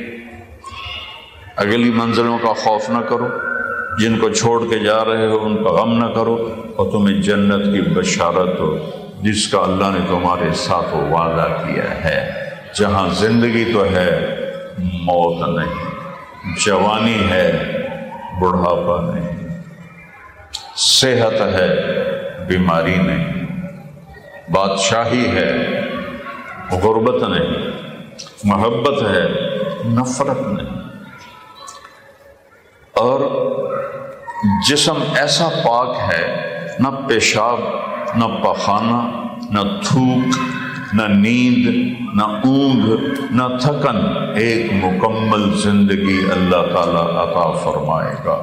اگلی منزلوں کا خوف نہ کرو، جن کو چھوڑ کے جا رہے ہو ان کا غم نہ کرو، اور تمہیں جنت کی بشارت ہو جس کا اللہ نے تمہارے ساتھ وعدہ کیا ہے، جہاں زندگی تو ہے موت نہیں، جوانی ہے بڑھاپا نہیں، صحت ہے بیماری نہیں، بادشاہی ہے غربت نہیں، محبت ہے نفرت نہیں، اور جسم ایسا پاک ہے، نہ پیشاب، نہ پخانہ، نہ تھوک، نہ نیند، نہ اونگ، نہ تھکن، ایک مکمل زندگی اللہ تعالیٰ عطا فرمائے گا۔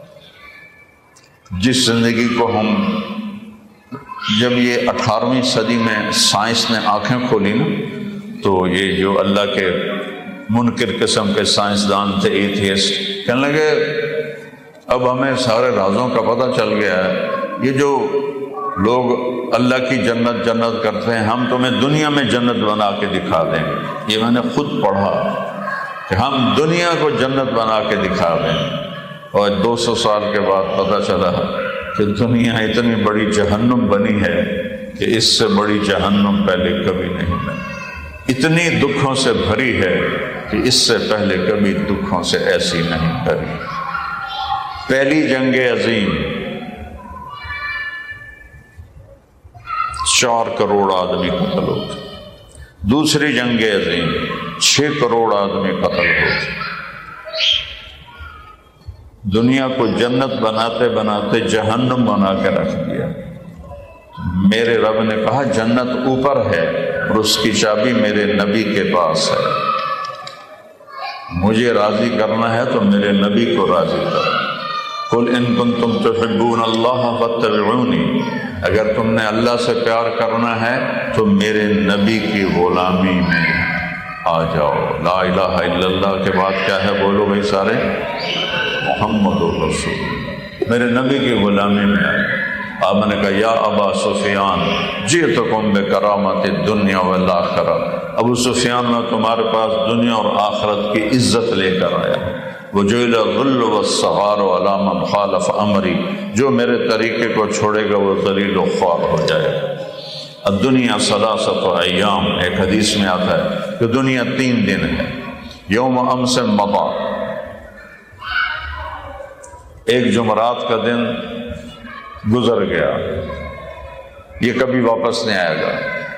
جس زندگی کو ہم، جب یہ اٹھارہویں صدی میں سائنس نے آنکھیں کھولی نا، تو یہ جو اللہ کے منکر قسم کے سائنسدان تھے، ایتھیسٹ، کہنے لگے اب ہمیں سارے رازوں کا پتہ چل گیا ہے، یہ جو لوگ اللہ کی جنت جنت کرتے ہیں، ہم تمہیں دنیا میں جنت بنا کے دکھا دیں گے۔ یہ میں نے خود پڑھا کہ ہم دنیا کو جنت بنا کے دکھا دیں گے، اور دو سو سال کے بعد پتہ چلا کہ دنیا اتنی بڑی جہنم بنی ہے کہ اس سے بڑی جہنم پہلے کبھی نہیں بنی، اتنی دکھوں سے بھری ہے کہ اس سے پہلے کبھی دکھوں سے ایسی نہیں بھری۔ پہلی جنگ عظیم چار کروڑ آدمی قتل ہوتے، دوسری جنگ عظیم چھ کروڑ آدمی قتل ہوتے۔ دنیا کو جنت بناتے بناتے جہنم بنا کے رکھ دیا۔ میرے رب نے کہا جنت اوپر ہے اور اس کی چابی میرے نبی کے پاس ہے، مجھے راضی کرنا ہے تو میرے نبی کو راضی کرنا۔ قل ان کنتم تحبون اللہ فاتبعونی، اگر تم نے اللہ سے پیار کرنا ہے تو میرے نبی کی غلامی میں آ جاؤ۔ لا الہ الا اللہ کے بعد کیا ہے بولو بھائی سارے؟ محمد رسول، میرے نبی کی غلامی میں آئے۔ آپ نے کہا یا ابا سفیان جئتکم بکرامت الدنیا والآخرہ، ابو سفیان میں تمہارے پاس دنیا اور آخرت کی عزت لے کر آیا۔ وجعل الذل والصغار علی من خالف امری، جو میرے طریقے کو چھوڑے گا وہ ذلیل و خوار ہو جائے گا۔ الدنیا ثلاثۃ ایام، ایک حدیث میں آتا ہے کہ دنیا تین دن ہے، یوم امس مضى، ایک جمعرات کا دن گزر گیا، یہ کبھی واپس نہیں آئے گا۔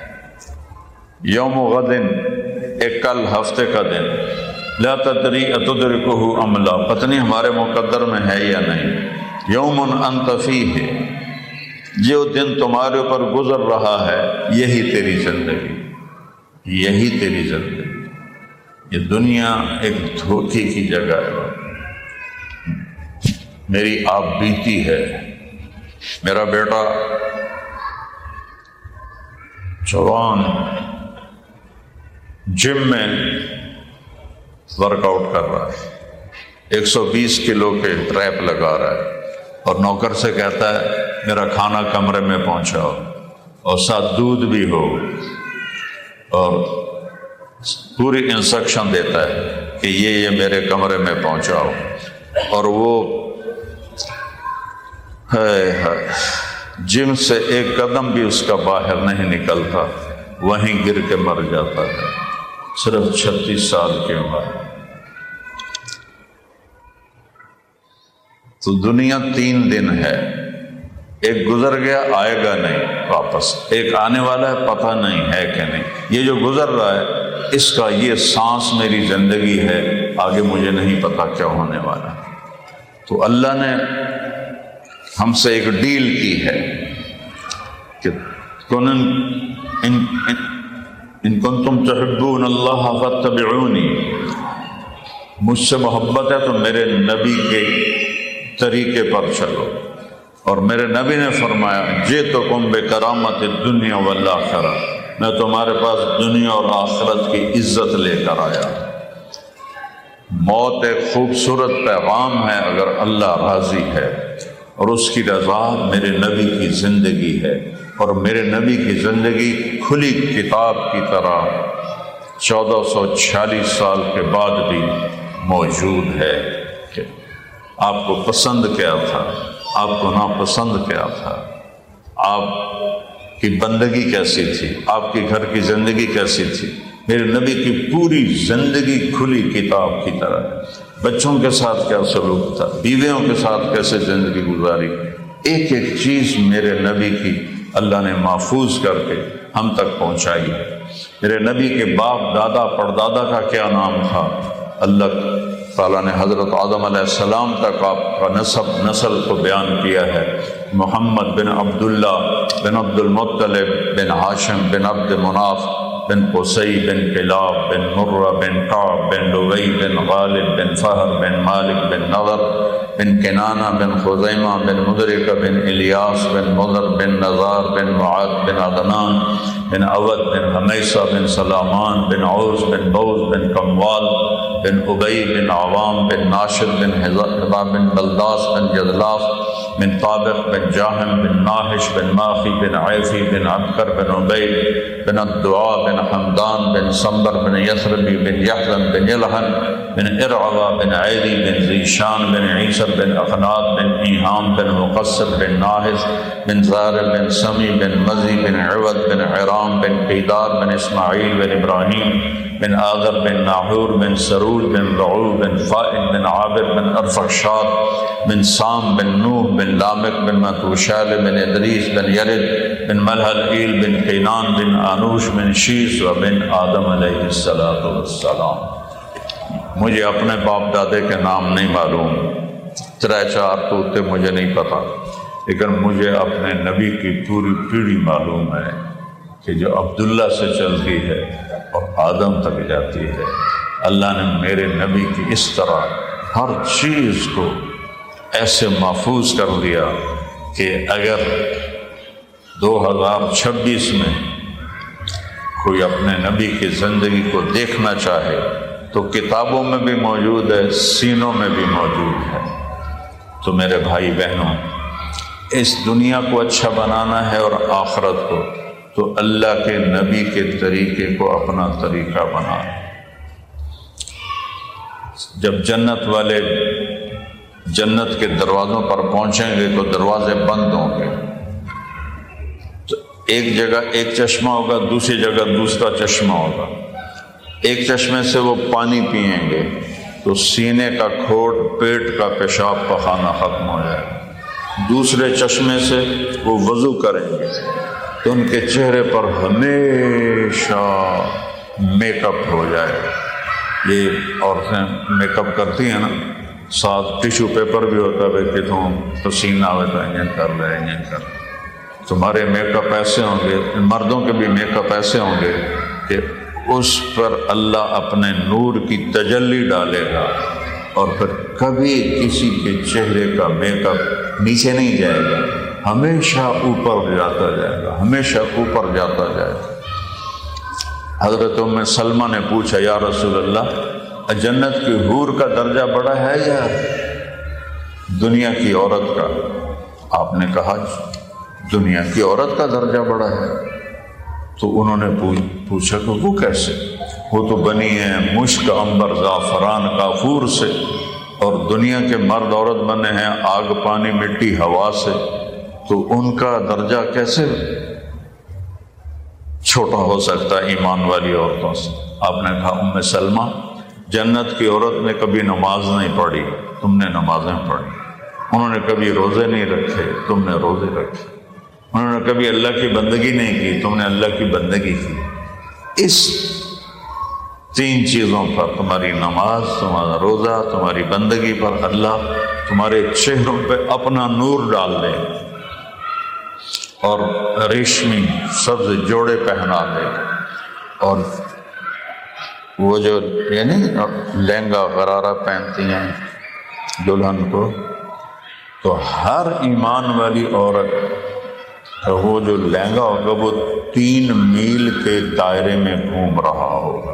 یوم غد، ایک کل ہفتے کا دن، لا تدری اتدرکہ ام لا، پتہ نہیں ہمارے مقدر میں ہے یا نہیں۔ یوم انت فیہ، جو دن تمہارے اوپر گزر رہا ہے یہی تیری زندگی، یہی تیری زندگی۔ یہ دنیا ایک دھوکے کی جگہ ہے، میری آپ بیتی ہے۔ میرا بیٹا جوان جم میں ورک آؤٹ کر رہا ہے، ایک سو بیس کلو کے ٹریپ لگا رہا ہے، اور نوکر سے کہتا ہے میرا کھانا کمرے میں پہنچاؤ، اور ساتھ دودھ بھی ہو، اور پوری انسٹرکشن دیتا ہے کہ یہ یہ میرے کمرے میں پہنچاؤ، اور وہ ہے ہے جم سے ایک قدم بھی اس کا باہر نہیں نکلتا، وہیں گر کے مر جاتا ہے، صرف چھتیس سال کی عمر۔ تو دنیا تین دن ہے، ایک گزر گیا آئے گا نہیں واپس، ایک آنے والا ہے پتہ نہیں ہے کہ نہیں۔ یہ جو گزر رہا ہے اس کا یہ سانس میری زندگی ہے، آگے مجھے نہیں پتا کیا ہونے والا۔ تو اللہ نے ہم سے ایک ڈیل کی ہے کہ کن ان ان کنتم تحبون اللہ فاتبعونی، مجھ سے محبت ہے تو میرے نبی کے طریقے پر چلو، اور میرے نبی نے فرمایا جئتکم بکرامت الدنیا والآخرہ، میں تمہارے پاس دنیا اور آخرت کی عزت لے کر آیا۔ موت ایک خوبصورت پیغام ہے اگر اللہ راضی ہے، اور اس کی رضا میرے نبی کی زندگی ہے، اور میرے نبی کی زندگی کھلی کتاب کی طرح چودہ سو چھیالیس سال کے بعد بھی موجود ہے کہ آپ کو پسند کیا تھا، آپ کو ناپسند کیا تھا، آپ کی بندگی کیسی تھی، آپ کے گھر کی زندگی کیسی تھی۔ میرے نبی کی پوری زندگی کھلی کتاب کی طرح ہے۔ بچوں کے ساتھ کیا سلوک تھا، بیویوں کے ساتھ کیسے زندگی گزاری، ایک ایک چیز میرے نبی کی اللہ نے محفوظ کر کے ہم تک پہنچائی ہے۔ میرے نبی کے باپ دادا پردادا کا کیا نام تھا، اللہ تعالیٰ نے حضرت آدم علیہ السلام تک آپ کا نسب نسل کو بیان کیا ہے۔ محمد بن عبداللہ بن عبد المطلب بن ہاشم بن عبد مناف بن قصی بن کلاب بن مرہ بن کعب بن لؤی بن غالب بن فہر بن مالک بن نضر بن کنانہ بن خزیمہ بن مدرکہ بن الیاس بن مضر بن نزار بن معاذ بن عدنان بن عود بن حمیصہ بن سلامان بن عوز بن بوز بن کموال بن ابی بن عوام بن ناشد بن حضرہ بن بلداس بن جدلاف بن طابق بن جاہم بن ناحش بن ماخی بن عیفی بن عبکر بن عبید بن الدعاء بن حمدان بن صنبر بن یثربی بن یحزن بن یلحن بن ارعوہ بن عیدی بن ذیشان بن عیسر بن اخناد بن ایہام بن مقصر بن ناحس بن زار بن سمی بن مزی بن عود بن عرام بن قیدار بن اسماعیل بن ابراہیم بن آذر بن ناحور بن سرول بن رعو بن فائد بن عابر بن ارفخشاد بن سام بن نوح بن لامک بن متوشال بن ادریس بن یلد بن ملحل بن قینان بن آنوش بن شیس و بن آدم علیہ السلام۔ مجھے اپنے باپ دادے کے نام نہیں معلوم، ترے چار توتے مجھے نہیں پتا، لیکن مجھے اپنے نبی کی پوری پیڑھی معلوم ہے کہ جو عبداللہ سے چلتی ہے اور آدم تک جاتی ہے۔ اللہ نے میرے نبی کی اس طرح ہر چیز کو ایسے محفوظ کر دیا کہ اگر دو ہزار چھبیس میں کوئی اپنے نبی کی زندگی کو دیکھنا چاہے تو کتابوں میں بھی موجود ہے، سینوں میں بھی موجود ہے۔ تو میرے بھائی بہنوں، اس دنیا کو اچھا بنانا ہے اور آخرت کو، تو اللہ کے نبی کے طریقے کو اپنا طریقہ بنا۔ جب جنت والے جنت کے دروازوں پر پہنچیں گے تو دروازے بند ہوں گے، تو ایک جگہ ایک چشمہ ہوگا، دوسری جگہ دوسرا چشمہ ہوگا، ایک چشمے سے وہ پانی پئیں گے تو سینے کا کھوٹ، پیٹ کا پیشاب پخانا ختم ہو جائے گا۔ دوسرے چشمے سے وہ وضو کریں گے تو ان کے چہرے پر ہمیشہ میک اپ ہو جائے گا۔ یہ عورتیں میک اپ کرتی ہیں نا، ساتھ ٹیشو پیپر بھی ہوتا ہے کہ تم پسینہ ہوئے تو انجن کر لے انجن کر لے۔ تمہارے میک اپ ایسے ہوں گے، مردوں کے بھی میک اپ ایسے ہوں گے کہ اس پر اللہ اپنے نور کی تجلی ڈالے گا اور پھر کبھی کسی کے چہرے کا میک اپ نیچے نہیں جائے گا، ہمیشہ اوپر جاتا جائے گا، ہمیشہ اوپر جاتا جائے گا۔ حضرت ام سلمہ نے پوچھا، یا رسول اللہ، جنت کی حور کا درجہ بڑا ہے یا دنیا کی عورت کا؟ آپ نے کہا دنیا کی عورت کا درجہ بڑا ہے۔ تو انہوں نے پوچھا کہ وہ کیسے؟ وہ تو بنی ہے مشک، عنبر، زعفران، کافور سے، اور دنیا کے مرد عورت بنے ہیں آگ، پانی، مٹی، ہوا سے، تو ان کا درجہ کیسے چھوٹا ہو سکتا ہے ایمان والی عورتوں سے؟ آپ نے کہا ام سلمہ، جنت کی عورت نے کبھی نماز نہیں پڑھی، تم نے نمازیں پڑھی۔ انہوں نے کبھی روزے نہیں رکھے، تم نے روزے رکھے۔ انہوں نے کبھی اللہ کی بندگی نہیں کی، تم نے اللہ کی بندگی کی۔ اس تین چیزوں پر، تمہاری نماز، تمہارا روزہ، تمہاری بندگی پر اللہ تمہارے چہروں پہ اپنا نور ڈال دے اور ریشمی سبز جوڑے پہنا دے، اور وہ جو یعنی لہنگا غرارہ پہنتی ہیں دلہن کو، تو ہر ایمان والی عورت وہ جو لہنگا ہوگا وہ تین میل کے دائرے میں گھوم رہا ہوگا۔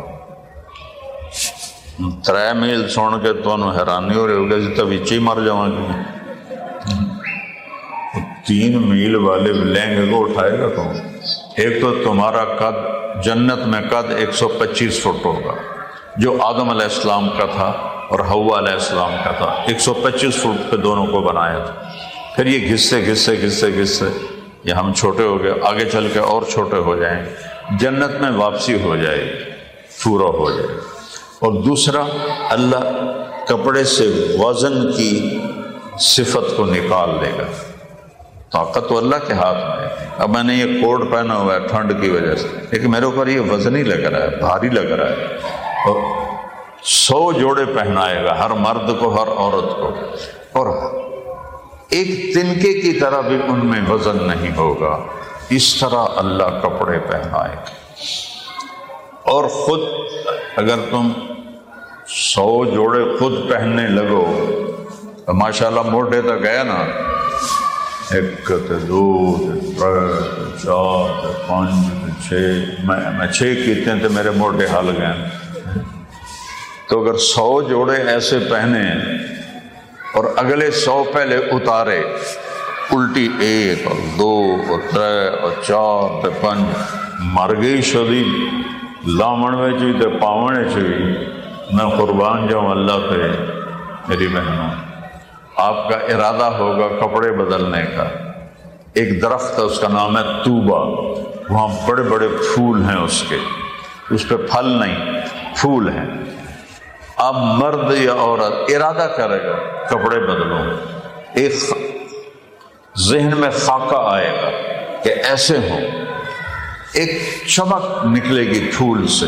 ترے میل سن کے تو حیرانی ہو رہی ہوگی تب اچھی مر جاؤں گی۔ تین میل والے لہنگے کو اٹھائے گا کون؟ ایک تو تمہارا قد جنت میں قد ایک سو پچیس فٹ ہوگا، جو آدم علیہ السلام کا تھا اور حوا علیہ السلام کا تھا، ایک سو پچیس فٹ پہ دونوں کو بنایا تھا۔ پھر یہ گھسے گھسے گھسے گھسے یہ ہم چھوٹے ہو گئے، آگے چل کے اور چھوٹے ہو جائیں، جنت میں واپسی ہو جائے گی، پورا ہو جائے گا۔ اور دوسرا، اللہ کپڑے سے وزن کی صفت کو نکال دے گا۔ طاقت تو اللہ کے ہاتھ میں ہے۔ اب میں نے یہ کوٹ پہنا ہوا ہے ٹھنڈ کی وجہ سے، لیکن میرے اوپر یہ وزن ہی لگ رہا ہے، بھاری لگ رہا ہے، اور سو جوڑے پہنائے گا ہر مرد کو، ہر عورت کو، اور ایک تنکے کی طرح بھی ان میں وزن نہیں ہوگا۔ اس طرح اللہ کپڑے پہنائے گا۔ اور خود اگر تم سو جوڑے خود پہننے لگو تو ماشاءاللہ موٹے تو گیا نا، ایک دو تر چار پانچ چھ، میں میں چھ کیتے تو میرے موٹے حال گئے۔ تو اگر سو جوڑے ایسے پہنے اور اگلے سو پہلے اتارے، الٹی ایک اور دو اور تر اور چار تے پانچ، مر گئی شدی لامن میں چوی تے پاونے چوی، میں قربان جاؤں اللہ پہ میری بہنوں۔ آپ کا ارادہ ہوگا کپڑے بدلنے کا۔ ایک درخت ہے، اس کا نام ہے توبہ، وہاں بڑے بڑے پھول ہیں اس کے، اس پہ پھل نہیں، پھول ہیں۔ اب مرد یا عورت ارادہ کرے گا کپڑے بدلوں، ایک ذہن میں خاکہ آئے گا کہ ایسے ہوں، ایک چمک نکلے گی پھول سے،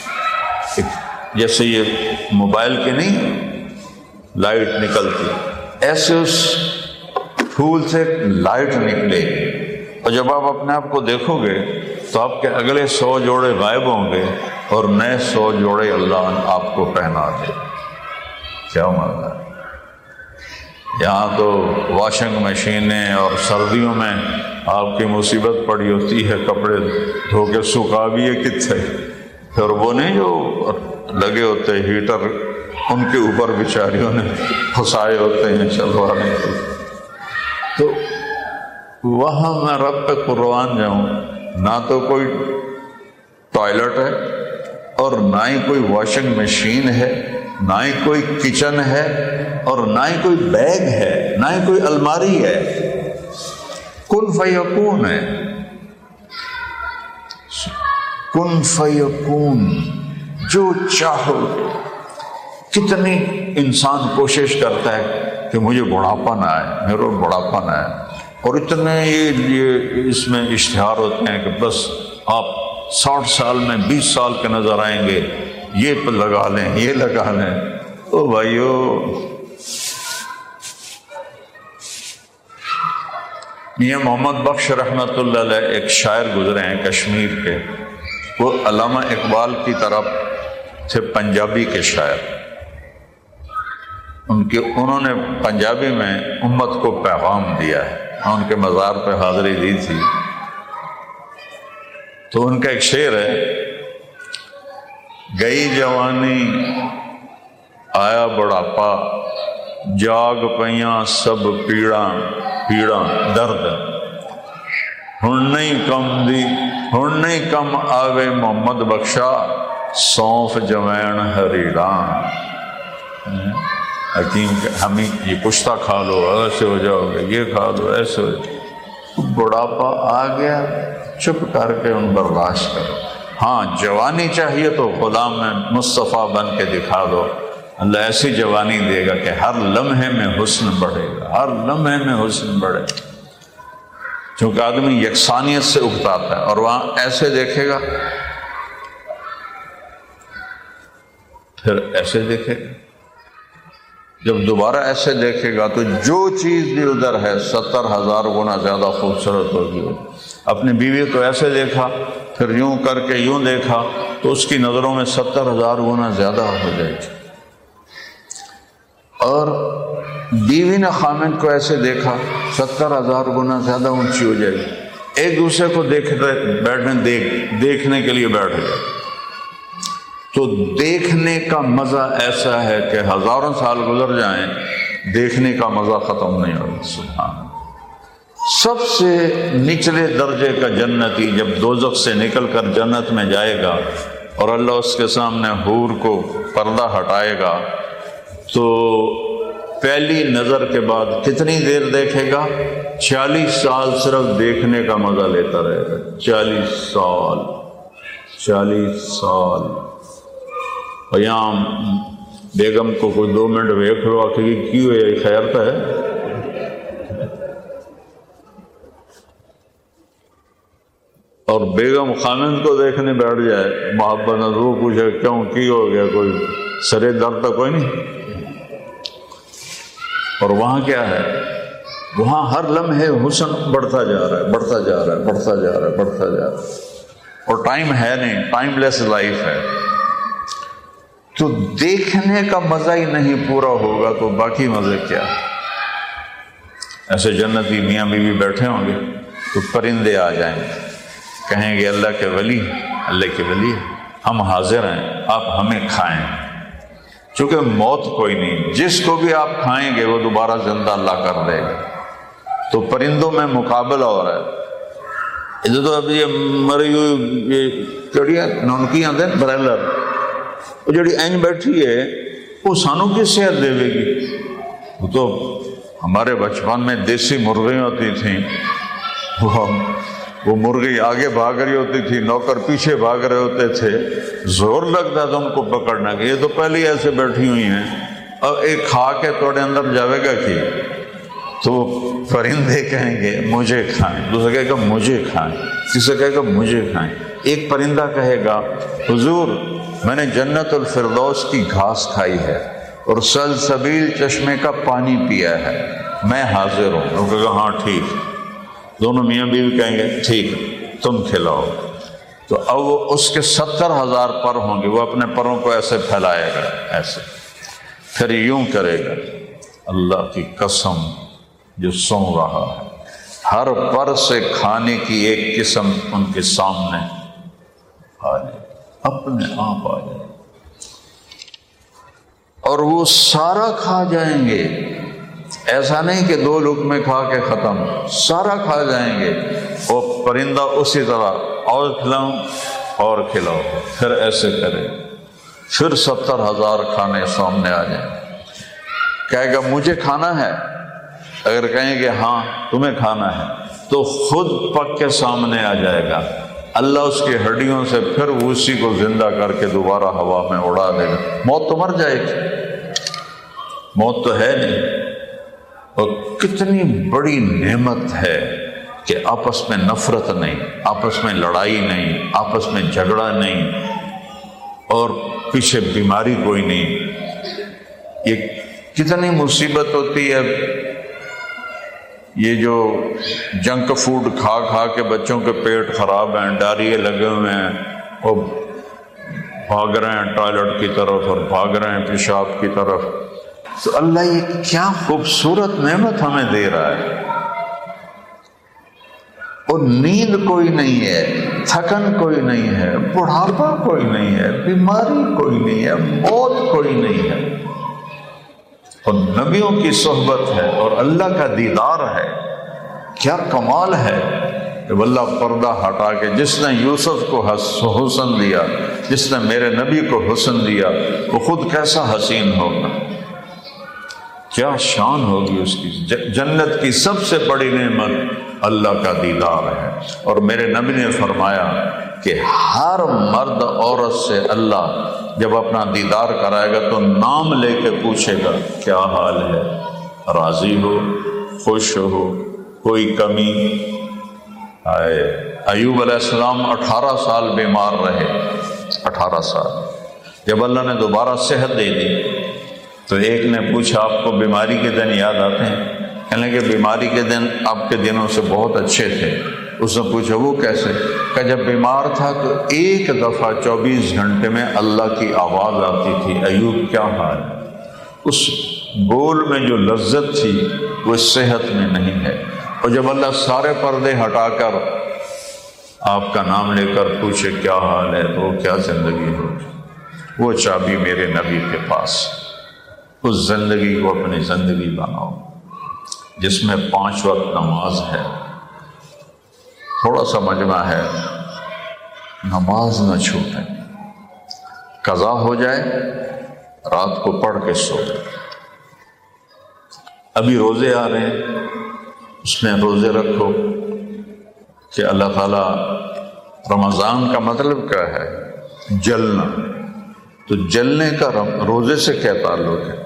جیسے یہ موبائل کے نہیں لائٹ نکلتی، ایسے اس پھول سے لائٹ نکلے گی، اور جب آپ اپنے آپ کو دیکھو گے تو آپ کے اگلے سو جوڑے غائب ہوں گے اور نئے سو جوڑے اللہ آپ کو پہنا دے۔ کیا مطلب ہے؟ یہاں تو واشنگ مشینیں اور سردیوں میں آپ کی مصیبت پڑی ہوتی ہے، کپڑے دھو کے سکھا بھی ہے کتنے، پھر وہ نہیں جو لگے ہوتے ہیٹر، ان کے اوپر بیچاریوں نے پھنسائے ہوتے ہیں چلوانے کو۔ تو وہاں میں رب پہ قربان جاؤں، نہ تو کوئی ٹوائلٹ ہے اور نہ ہی کوئی واشنگ مشین ہے، نہ ہی کوئی کچن ہے، اور نہ ہی کوئی بیگ ہے، نہ ہی کوئی الماری ہے، کن فیکون ہے، کن فیکون، جو چاہو. کتنی انسان کوشش کرتا ہے کہ مجھے بڑھاپا نہ آئے، میرے کو بڑھاپا نہ آئے، اور اتنے یہ یہ اس میں اشتہار ہوتے ہیں کہ بس آپ ساٹھ سال میں بیس سال کے نظر آئیں گے، یہ لگا لیں یہ لگا لیں. تو بھائیو میاں محمد بخش رحمۃ اللہ علیہ ایک شاعر گزرے ہیں کشمیر کے، وہ علامہ اقبال کی طرف تھے پنجابی کے شاعر. ان کے انہوں نے پنجابی میں امت کو پیغام دیا ہے، ان کے مزار پہ حاضری دی تھی. تو ان کا ایک شعر ہے، گئی جوانی آیا بڑھاپا، جاگ پیاں سب پیڑاں پیڑاں درد، ہن نہیں کم دی ہن نہیں کم آوے محمد بخشا، سونف جوین ہریڑاں. حکیم ہمیں یہ کشتہ کھا لو ایسے ہو جاؤ گے، یہ کھا لو ایسے ہو جاؤ. بڑھاپا آ گیا، چپ کر کے ان برداشت کرو. ہاں جوانی چاہیے تو غلام مصطفیٰ بن کے دکھا دو، اللہ ایسی جوانی دے گا کہ ہر لمحے میں حسن بڑھے گا، ہر لمحے میں حسن بڑھے گا. چونکہ آدمی یکسانیت سے اکتاتا ہے، اور وہاں ایسے دیکھے گا پھر ایسے دیکھے گا. جب دوبارہ ایسے دیکھے گا تو جو چیز بھی ادھر ہے ستر ہزار گنا زیادہ خوبصورت ہوگی. اپنی بیوی کو ایسے دیکھا، پھر یوں کر کے یوں دیکھا تو اس کی نظروں میں ستر ہزار گنا زیادہ ہو جائے گی. اور بیوی نے خامد کو ایسے دیکھا، ستر ہزار گنا زیادہ اونچی ہو جائے گی. ایک دوسرے کو دیکھتے بیٹھنے دیکھ دیکھنے کے لیے بیٹھ گئے تو دیکھنے کا مزہ ایسا ہے کہ ہزاروں سال گزر جائیں دیکھنے کا مزہ ختم نہیں ہوگا. سبحان. سب سے نچلے درجے کا جنتی جب دوزخ سے نکل کر جنت میں جائے گا اور اللہ اس کے سامنے حور کو پردہ ہٹائے گا تو پہلی نظر کے بعد کتنی دیر دیکھے گا؟ چالیس سال صرف دیکھنے کا مزہ لیتا رہے گا. چالیس سال چالیس سال اور یہاں بیگم کو کوئی دو منٹ ویکھ لو کہ کیوں ہے خیر تو ہے. اور بیگم خامند کو دیکھنے بیٹھ جائے، محبت نہ وہ پوچھے کیوں کی ہو گیا، کوئی سرے درد تو کوئی نہیں. اور وہاں کیا ہے؟ وہاں ہر لمحے حسن بڑھتا جا رہا ہے بڑھتا جا رہا ہے بڑھتا جا رہا ہے بڑھتا جا رہا ہے اور ٹائم ہے نہیں، ٹائم لیس لائف ہے. تو دیکھنے کا مزہ ہی نہیں پورا ہوگا تو باقی مزے کیا؟ ایسے جنتی میاں بیوی بیٹھے ہوں گے تو پرندے آ جائیں گے، کہیں گے اللہ کے ولی اللہ کے ولی ہم حاضر ہیں، آپ ہمیں کھائیں. چونکہ موت کوئی نہیں، جس کو بھی آپ کھائیں گے وہ دوبارہ زندہ اللہ کر دے گا. تو پرندوں میں مقابلہ ہو رہا ہے. ادھر تو اب یہ مری ہوئی یہ چڑیاں نونکیاں دیں برائلر، وہ جڑی اینج بیٹھی ہے وہ سانوں کی صحت دے گی. وہ تو ہمارے بچپن میں دیسی مرغیاں ہوتی تھیں، وہ وہ مرغی آگے بھاگ رہی ہوتی تھی، نوکر پیچھے بھاگ رہے ہوتے تھے، زور لگتا تھا ان کو پکڑنا کہ یہ تو پہلے ایسے بیٹھی ہوئی ہیں، اب ایک کھا کے توڑے اندر جاوے گا کہ تو پرندے کہیں گے مجھے کھائیں، دوسرا کہے گا مجھے کھائیں، تیسرا کہے گا مجھے کھائیں. ایک پرندہ کہے گا حضور میں نے جنت الفردوس کی گھاس کھائی ہے اور سلسبیل چشمے کا پانی پیا ہے، میں حاضر ہوں. وہ کہے گا ہاں ٹھیک. دونوں میاں بیوی کہیں گے ٹھیک تم کھلاؤ. تو اب وہ اس کے ستر ہزار پر ہوں گے، وہ اپنے پروں کو ایسے پھیلائے گا ایسے، پھر یوں کرے گا اللہ کی قسم جو سو رہا ہے، ہر پر سے کھانے کی ایک قسم ان کے سامنے آ جائے، اپنے آپ آ جائے اور وہ سارا کھا جائیں گے. ایسا نہیں کہ دو لقمے کھا کے ختم، سارا کھا جائیں گے. وہ پرندہ اسی طرح اور کھلاؤں اور کھلاؤ، پھر ایسے کرے، پھر ستر ہزار کھانے سامنے آ جائیں. کہے گا مجھے کھانا ہے، اگر کہیں گے ہاں تمہیں کھانا ہے تو خود پک کے سامنے آ جائے گا. اللہ اس کی ہڈیوں سے پھر اسی کو زندہ کر کے دوبارہ ہوا میں اڑا دے گا۔ موت تو مر جائے گی، موت تو ہے نہیں۔ اور کتنی بڑی نعمت ہے کہ آپس میں نفرت نہیں، آپس میں لڑائی نہیں، آپس میں جھگڑا نہیں، اور پیچھے بیماری کوئی نہیں۔ یہ کتنی مصیبت ہوتی ہے یہ جو جنک فوڈ کھا کھا کے بچوں کے پیٹ خراب ہیں، ڈائریا لگے ہوئے ہیں، وہ بھاگ رہے ہیں ٹوائلٹ کی طرف اور بھاگ رہے ہیں پیشاب کی طرف۔ تو اللہ یہ کیا خوبصورت نعمت ہمیں دے رہا ہے۔ اور نیند کوئی نہیں ہے، تھکن کوئی نہیں ہے، بڑھاپا کوئی نہیں ہے، بیماری کوئی نہیں ہے، موت کوئی نہیں ہے، اور نبیوں کی صحبت ہے اور اللہ کا دیدار ہے۔ کیا کمال ہے کہ اللہ پردہ ہٹا کے، جس نے یوسف کو حسن دیا، جس نے میرے نبی کو حسن دیا، وہ خود کیسا حسین ہوگا، کیا شان ہوگی اس کی۔ جنت کی سب سے بڑی نعمت اللہ کا دیدار ہے۔ اور میرے نبی نے فرمایا کہ ہر مرد عورت سے اللہ جب اپنا دیدار کرائے گا تو نام لے کے پوچھے گا کیا حال ہے، راضی ہو، خوش ہو، کوئی کمی؟ آئے ایوب علیہ السلام اٹھارہ سال بیمار رہے، اٹھارہ سال۔ جب اللہ نے دوبارہ صحت دے دی تو ایک نے پوچھا آپ کو بیماری کے دن یاد آتے ہیں؟ کہنے کہ بیماری کے دن آپ کے دنوں سے بہت اچھے تھے۔ اس نے پوچھا وہ کیسے؟ کہ جب بیمار تھا تو ایک دفعہ چوبیس گھنٹے میں اللہ کی آواز آتی تھی ایوب کیا حال ہے۔ اس بول میں جو لذت تھی وہ صحت میں نہیں ہے۔ اور جب اللہ سارے پردے ہٹا کر آپ کا نام لے کر پوچھے کیا حال ہے تو کیا زندگی ہوگی؟ وہ چابی میرے نبی کے پاس۔ اس زندگی کو اپنی زندگی بناؤ جس میں پانچ وقت نماز ہے، تھوڑا سا مجمع ہے، نماز نہ چھوٹے، قضا ہو جائے رات کو پڑھ کے سو جائے۔ ابھی روزے آ رہے ہیں، اس میں روزے رکھو کہ اللہ تعالیٰ، رمضان کا مطلب کیا ہے؟ جلنا۔ تو جلنے کا روزے سے کیا تعلق ہے؟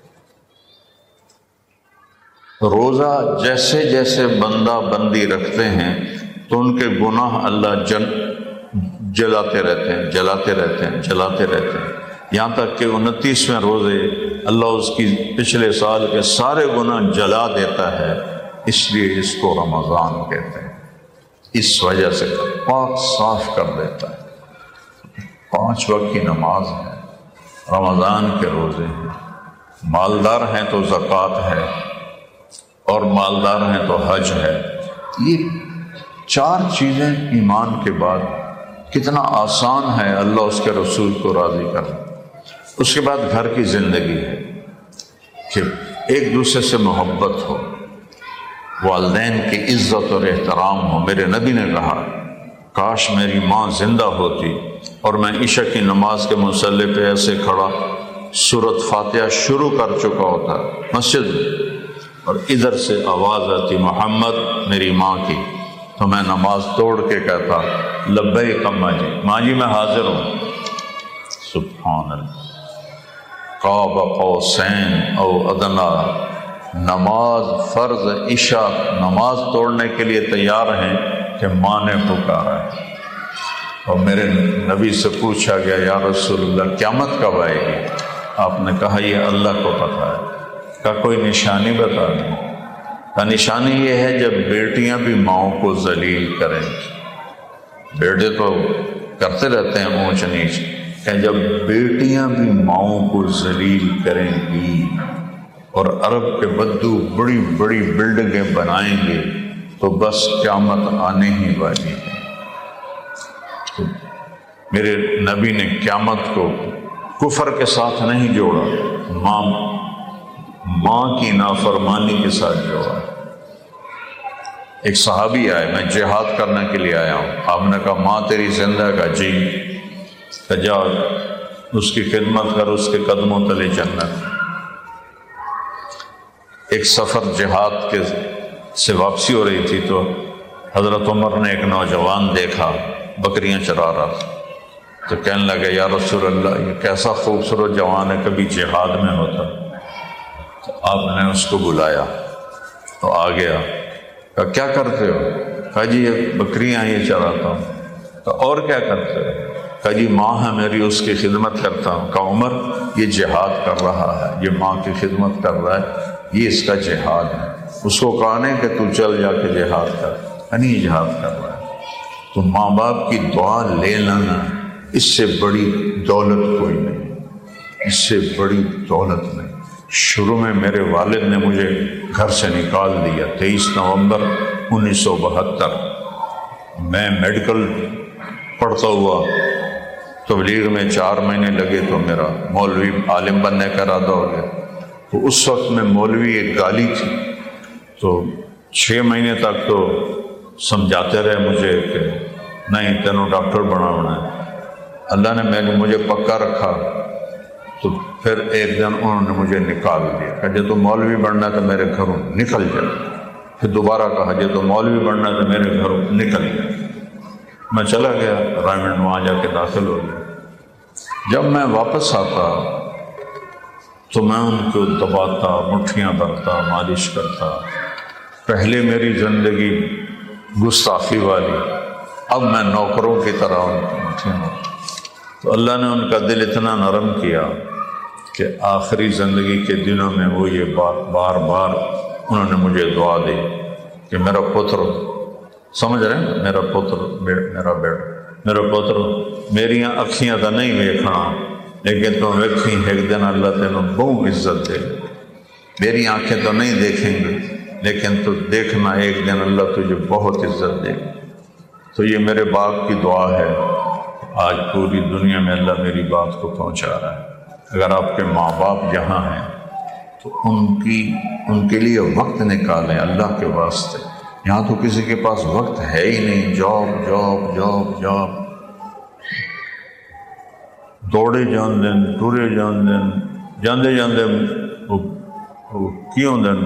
روزہ جیسے جیسے بندہ بندی رکھتے ہیں تو ان کے گناہ اللہ جل جلاتے رہتے ہیں جلاتے رہتے ہیں جلاتے رہتے ہیں یہاں تک کہ انتیسویں روزے اللہ اس کی پچھلے سال کے سارے گناہ جلا دیتا ہے۔ اس لیے اس کو رمضان کہتے ہیں، اس وجہ سے پاک صاف کر دیتا ہے۔ پانچ وقت کی نماز ہے، رمضان کے روزے ہیں، مالدار ہیں تو زکوٰۃ ہے، اور مالدار ہیں تو حج ہے۔ یہ چار چیزیں ایمان کے بعد کتنا آسان ہے اللہ اس کے رسول کو راضی کرنا۔ اس کے بعد گھر کی زندگی ہے کہ ایک دوسرے سے محبت ہو، والدین کی عزت اور احترام ہو۔ میرے نبی نے کہا کاش میری ماں زندہ ہوتی اور میں عشاء کی نماز کے مصلی پہ ایسے کھڑا سورۃ فاتحہ شروع کر چکا ہوتا مسجد میں، اور ادھر سے آواز آتی محمد میری ماں کی، تو میں نماز توڑ کے کہتا لبیک اماں جی، ماں جی میں حاضر ہوں۔ سبحان اللہ۔ قاب قوسین او ادنا، نماز فرض عشاء نماز توڑنے کے لیے تیار ہیں کہ ماں نے پکارا ہے۔ اور میرے نبی سے پوچھا گیا یا رسول اللہ قیامت کب آئے گی؟ آپ نے کہا یہ اللہ کو پتہ ہے۔ کا کوئی نشانی بتا دیں؟ کا نشانی یہ ہے جب بیٹیاں بھی ماؤں کو ذلیل کریں گی۔ بیٹے تو کرتے رہتے ہیں اونچ نیچ، کہ جب بیٹیاں بھی ماؤں کو ذلیل کریں گی اور عرب کے بدو بڑی بڑی بلڈنگیں بنائیں گے تو بس قیامت آنے ہی والی ہے۔ تو میرے نبی نے قیامت کو کفر کے ساتھ نہیں جوڑا، ماں ماں کی نافرمانی کے ساتھ جوڑا۔ ایک صحابی آئے، میں جہاد کرنے کے لیے آیا ہوں، آپ نے کہا ماں تیری زندہ کا جی، کہ جا اس کی خدمت کر، اس کے قدموں تلے جنت۔ ایک سفر جہاد کے سے واپسی ہو رہی تھی تو حضرت عمر نے ایک نوجوان دیکھا بکریاں چرا رہا تھا، تو کہنے لگے یا رسول اللہ یہ کیسا خوبصورت جوان ہے، کبھی جہاد میں ہوتا۔ تو آپ نے اس کو بلایا تو آ گیا، کہا کیا کرتے ہو؟ کہا جی یہ بکریاں یہ چراتا ہوں۔ کہا اور کیا کرتے ہو؟ کہا جی ماں ہے میری، اس کی خدمت کرتا ہوں۔ کہا عمر یہ جہاد کر رہا ہے، یہ ماں کی خدمت کر رہا ہے، یہ اس کا جہاد ہے۔ اس کو کہا نہیں کہ تو چل جا کے جہاد کر، نہیں جہاد کر رہا ہے۔ تو ماں باپ کی دعا لے لینا، اس سے بڑی دولت کوئی نہیں، اس سے بڑی دولت نہیں۔ شروع میں میرے والد نے مجھے گھر سے نکال دیا، تیئیس نومبر انیس سو بہتر میں میڈیکل پڑھتا ہوا تبلیغ میں چار مہینے لگے تو میرا مولوی عالم بننے کا ارادہ ہو گیا۔ تو اس وقت میں مولوی ایک گالی تھی، تو چھ مہینے تک تو سمجھاتے رہے مجھے کہ نہیں تینوں ڈاکٹر بنانا ہے۔ اللہ نے میں مجھے پکا رکھا، تو پھر ایک دن انہوں نے مجھے نکال دیا، کہ جب تو مولوی بننا ہے تو میرے گھروں نکل جائے۔ پھر دوبارہ کہا جب تو مولوی بننا ہے تو میرے گھروں نکل جائے۔ میں چلا گیا رائمنڈ، وہاں جا کے داخل ہو گیا۔ جب میں واپس آتا تو میں ان کو دباتا، مٹھیاں بھرتا، مالش کرتا۔ پہلے میری زندگی گستاخی والی، اب میں نوکروں کی طرح ان کو مٹھیاں بھرتا۔ تو اللہ نے ان کا دل اتنا نرم کیا کہ آخری زندگی کے دنوں میں وہ یہ بات بار بار انہوں نے مجھے دعا دی کہ میرا پتر، سمجھ رہے ہیں، میرا پتر، میرا بیٹا، میرا پتر، میری اکھیاں تو نہیں ویکھنا لیکن تم ویکھی ایک دن اللہ تینوں بہت عزت دے۔ میری آنکھیں تو نہیں دیکھیں گی لیکن تو دیکھنا ایک دن اللہ تجھے بہت عزت دے۔ تو یہ میرے باپ کی دعا ہے، آج پوری دنیا میں اللہ میری بات کو پہنچا رہا ہے۔ اگر آپ کے ماں باپ جہاں ہیں تو ان کی ان کے لیے وقت نکالیں اللہ کے واسطے۔ یہاں تو کسی کے پاس وقت ہے ہی نہیں، جاب جاب جاب جاب، دوڑے جان دن ٹورے جان دن جاندے جاندے کیوں دن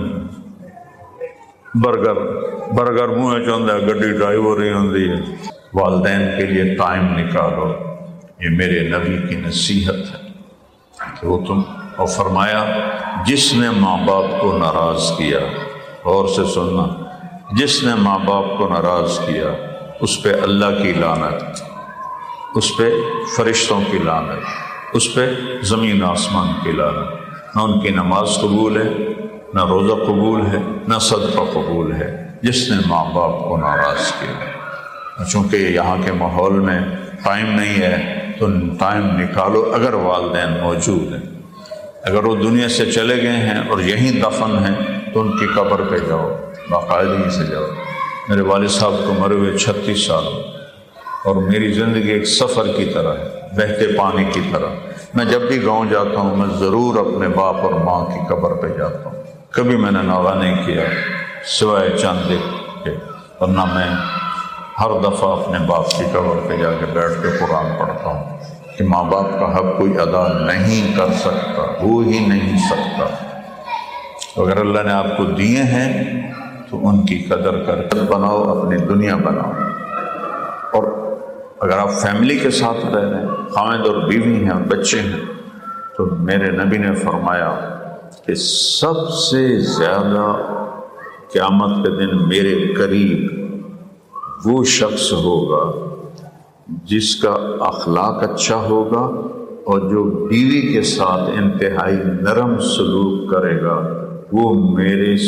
برگر برگر منہ چاہتا ہے، گڈی ڈرائیو ہو رہی ہوتی ہے۔ والدین کے لیے ٹائم نکالو، یہ میرے نبی کی نصیحت ہے کہ وہ تم، اور فرمایا جس نے ماں باپ کو ناراض کیا، غور سے سننا، جس نے ماں باپ کو ناراض کیا اس پہ اللہ کی لعنت، اس پہ فرشتوں کی لعنت، اس پہ زمین آسمان کی لعنت۔ نہ ان کی نماز قبول ہے، نہ روزہ قبول ہے، نہ صدقہ قبول ہے، جس نے ماں باپ کو ناراض کیا۔ چونکہ یہاں کے ماحول میں ٹائم نہیں ہے تو ٹائم نکالو، اگر والدین موجود ہیں، اگر وہ دنیا سے چلے گئے ہیں اور یہیں دفن ہیں تو ان کی قبر پہ جاؤ، باقاعدگی سے جاؤ۔ میرے والد صاحب کو مرے ہوئے چھتیس سال اور میری زندگی ایک سفر کی طرح ہے، بہتے پانی کی طرح۔ میں جب بھی گاؤں جاتا ہوں میں ضرور اپنے باپ اور ماں کی قبر پہ جاتا ہوں، کبھی میں نے ناغہ نہیں کیا سوائے چاند کے، ورنہ میں ہر دفعہ اپنے باپ کی قبر پہ جا کے بیٹھ کے قرآن پڑھتا ہوں کہ ماں باپ کا حق کوئی ادا نہیں کر سکتا، ہو ہی نہیں سکتا۔ اگر اللہ نے آپ کو دیے ہیں تو ان کی قدر کر بناؤ، اپنی دنیا بناؤ۔ اور اگر آپ فیملی کے ساتھ رہ رہے ہیں، خاوند اور بیوی ہیں اور بچے ہیں، تو میرے نبی نے فرمایا کہ سب سے زیادہ قیامت کے دن میرے قریب وہ شخص ہوگا جس کا اخلاق اچھا ہوگا اور جو بیوی کے ساتھ انتہائی نرم سلوک کرے گا، وہ میرے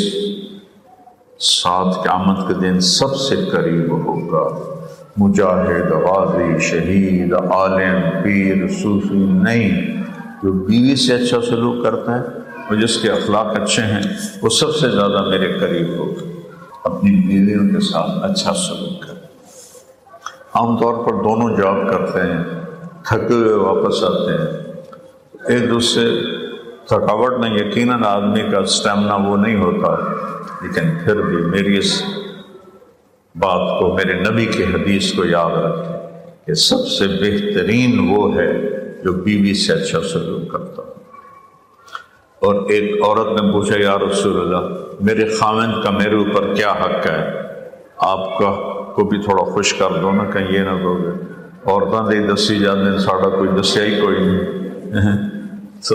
ساتھ قیامت کے دن سب سے قریب ہوگا۔ مجاہد، غازی، شہید، عالم، پیر، صوفی نہیں، جو بیوی سے اچھا سلوک کرتا ہے اور جس کے اخلاق اچھے ہیں وہ سب سے زیادہ میرے قریب ہوگا۔ اپنی بیویوں کے ساتھ اچھا سلوک کریں۔ عام طور پر دونوں جاب کرتے ہیں، تھکے ہوئے واپس آتے ہیں، ایک دوسرے تھکاوٹ میں یقیناً آدمی کا اسٹیمنا وہ نہیں ہوتا، لیکن پھر بھی میری اس بات کو، میرے نبی کی حدیث کو یاد رکھیں کہ سب سے بہترین وہ ہے جو بیوی سے اچھا سلوک کرتا ہے۔ اور ایک عورت نے پوچھا یا رسول اللہ، میرے خاوند کا میرے اوپر کیا حق ہے؟ آپ کا کو بھی تھوڑا خوش کر دو نا، کہیں یہ نہ دو گے عورتوں سے دسی جانے ساڑا کوئی دسیا ہی کوئی نہیں۔ تو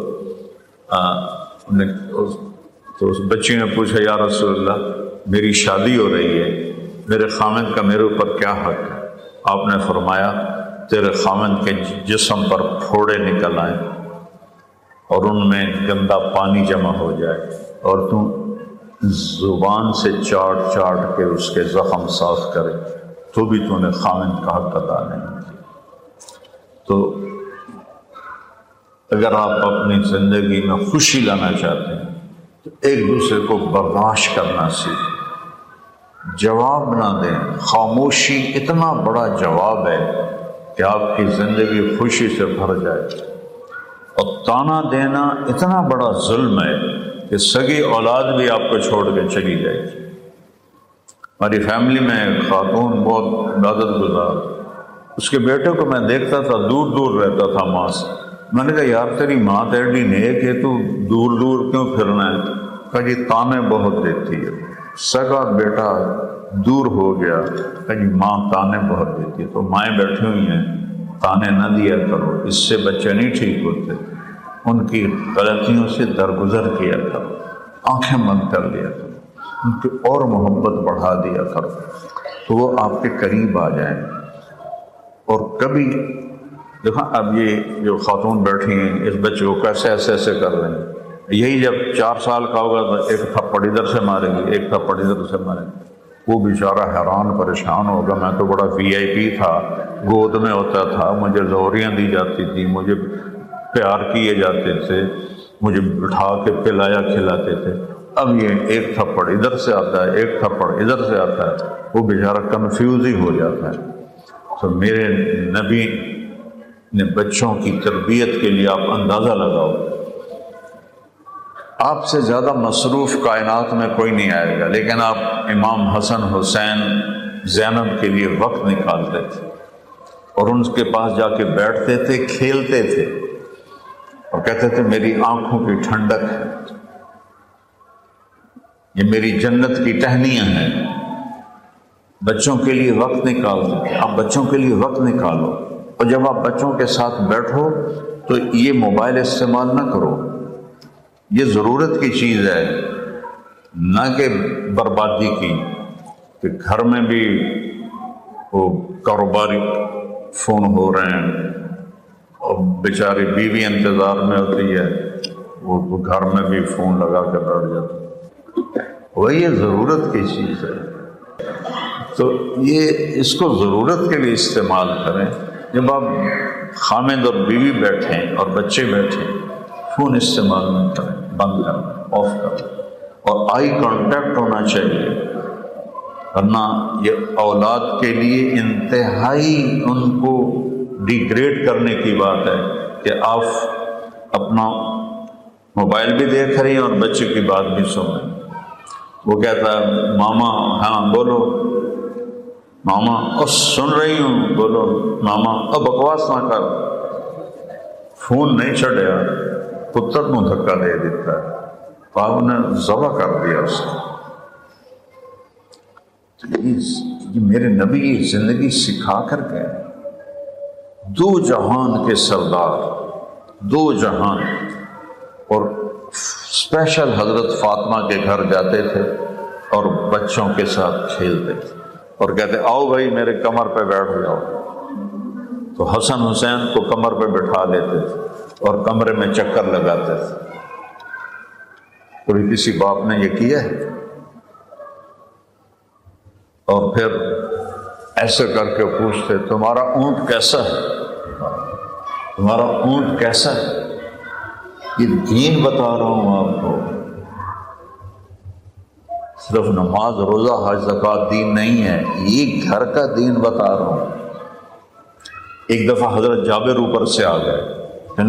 تو اس بچی نے پوچھا یا رسول اللہ میری شادی ہو رہی ہے، میرے خامند کا میرے اوپر کیا حق ہے؟ آپ نے فرمایا تیرے خامند کے جسم پر پھوڑے نکل آئیں اور ان میں گندا پانی جمع ہو جائے اور تم زبان سے چاٹ چاٹ کے اس کے زخم صاف کرے تو بھی تو نے خامند کا حق ادا نہیں کیا۔ تو اگر آپ اپنی زندگی میں خوشی لانا چاہتے ہیں تو ایک دوسرے کو برداشت کرنا سیکھیں، جواب نہ دیں۔ خاموشی اتنا بڑا جواب ہے کہ آپ کی زندگی خوشی سے بھر جائے، اور تانا دینا اتنا بڑا ظلم ہے کہ سگی اولاد بھی آپ کو چھوڑ کے چلی جائے گی۔ ہماری فیملی میں ایک خاتون بہت عبادت گزار، اس کے بیٹے کو میں دیکھتا تھا دور دور رہتا تھا ماں سے، میں نے کہا یار تیری ماں تیری نیک ہے تو دور دور کیوں پھرنا ہے؟ کہا جی تانے بہت دیتی ہے، سگا بیٹا دور ہو گیا، کہا جی ماں تانے بہت دیتی ہے۔ تو مائیں بیٹھی ہوئی ہیں، تانے نہ دیا کرو، اس سے بچے نہیں ٹھیک ہوتے، ان کی غلطیوں سے درگزر کیا کرو، آنکھیں بند کر لیا کرو، ان کی اور محبت بڑھا دیا کرو تو وہ آپ کے قریب آ جائیں۔ اور کبھی دیکھو اب یہ جو خاتون بیٹھی ہیں اس بچے کو کیسے ایسے ایسے کر رہے ہیں، یہی جب چار سال کا ہوگا تو ایک تھپڑ ادھر سے ماریں گے ایک تھپڑ ادھر سے ماریں گے، وہ بیچارہ حیران پریشان ہوگا، میں تو بڑا وی آئی پی تھا، گود میں ہوتا تھا، مجھے زوریاں دی جاتی تھی، مجھے پیار کیے جاتے تھے، مجھے بٹھا کے پلایا کھلاتے تھے، اب یہ ایک تھپڑ ادھر سے آتا ہے ایک تھپڑ ادھر سے آتا ہے، وہ بیچارہ کنفیوز ہی ہو جاتا ہے۔ تو میرے نبی نے بچوں کی تربیت کے لیے آپ اندازہ لگاؤ، آپ سے زیادہ مصروف کائنات میں کوئی نہیں آئے گا، لیکن آپ امام حسن حسین زینب کے لیے وقت نکالتے تھے اور ان کے پاس جا کے بیٹھتے تھے، کھیلتے تھے اور کہتے تھے میری آنکھوں کی ٹھنڈک ہے، یہ میری جنت کی ٹہنیاں ہیں۔ بچوں کے لیے وقت نکالتے تھے، آپ بچوں کے لیے وقت نکالو، اور جب آپ بچوں کے ساتھ بیٹھو تو یہ موبائل استعمال نہ کرو، یہ ضرورت کی چیز ہے نہ کہ بربادی کی، کہ گھر میں بھی وہ کاروباری فون ہو رہے ہیں اور بیچاری بیوی انتظار میں ہوتی ہے، وہ گھر میں بھی فون لگا کے بیٹھ جاتا ہے، وہی یہ ضرورت کی چیز ہے۔ تو یہ اس کو ضرورت کے لیے استعمال کریں۔ جب آپ خامد اور بیوی بیٹھیں اور بچے بیٹھیں، فون استعمال نہ کریں، بند کریں، آف کریں، اور آئی کانٹیکٹ ہونا چاہیے، ورنہ یہ اولاد کے لیے انتہائی ان کو ڈیگریڈ کرنے کی بات ہے کہ آپ اپنا موبائل بھی دیکھ رہی ہیں اور بچے کی بات بھی سن رہے ہیں۔ وہ کہتا ہے ماما ہاں بولو، ماما اور سن رہی ہوں بولو، ماما اب بکواس نہ کر، فون نہیں چڑھیا، پتر کو دھکا دے دیتا ہے، باپ نے ذبح کر دیا اس کو۔ یہ میرے نبی کی زندگی سکھا کر گئے، دو جہان کے سردار، دو جہان، اور اسپیشل حضرت فاطمہ کے گھر جاتے تھے اور بچوں کے ساتھ کھیلتے تھے اور کہتے آؤ بھائی میرے کمر پہ بیٹھ جاؤ، تو حسن حسین کو کمر پہ بٹھا لیتے تھے اور کمرے میں چکر لگاتے تھے۔ کوئی کسی باپ نے یہ کیا ہے؟ اور پھر ایسے کر کے پوچھتے تمہارا اونٹ کیسا ہے، تمہارا اونٹ کیسا ہے؟ یہ دین بتا رہا ہوں آپ کو، صرف نماز روزہ حج زکوٰۃ دین نہیں ہے، یہ گھر کا دین بتا رہا ہوں۔ ایک دفعہ حضرت جابر اوپر سے آ گئے، یعنی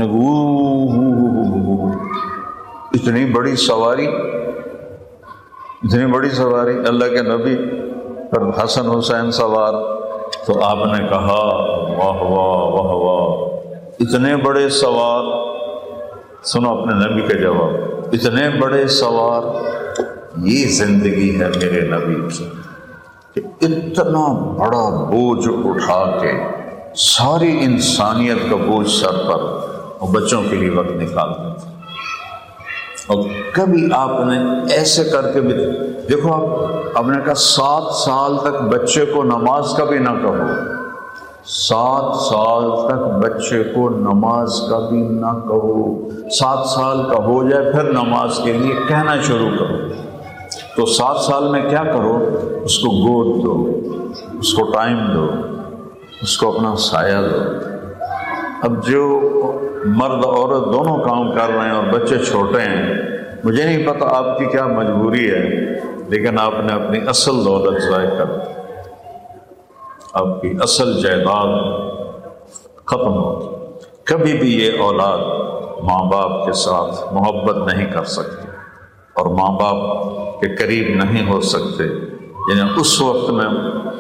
اتنی بڑی سواری، اتنی بڑی سواری، اللہ کے نبی پر حسن حسین سوار، تو آپ نے کہا واہ واہ واہ واہ، اتنے بڑے سوار، سنو اپنے نبی کے جواب، اتنے بڑے سوار، یہ زندگی ہے میرے نبی کی کہ اتنا بڑا بوجھ اٹھا کے ساری انسانیت کا بوجھ سر پر اور بچوں کے لیے وقت نکالتے تھے. اور کبھی آپ نے ایسے کر کے بھی دیکھو، آپ آپ نے کہا سات سال تک بچے کو نماز کا بھی نہ کہو، سات سال تک بچے کو نماز کا بھی نہ کہو. سات سال کا ہو جائے پھر نماز کے لیے کہنا شروع کرو. تو سات سال میں کیا کرو، اس کو گود دو، اس کو ٹائم دو، اس کو اپنا سایہ دو. اب جو مرد عورت دونوں کام کر رہے ہیں اور بچے چھوٹے ہیں، مجھے نہیں پتا آپ کی کیا مجبوری ہے، لیکن آپ نے اپنی اصل دولت ضائع کر دی. آپ کی اصل جائیداد ختم ہوگی. کبھی بھی یہ اولاد ماں باپ کے ساتھ محبت نہیں کر سکتی اور ماں باپ کے قریب نہیں ہو سکتے. یعنی اس وقت میں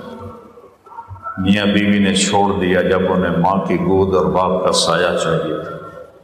میاں بیوی نے چھوڑ دیا جب انہیں ماں کی گود اور باپ کا سایہ چاہیے تھا.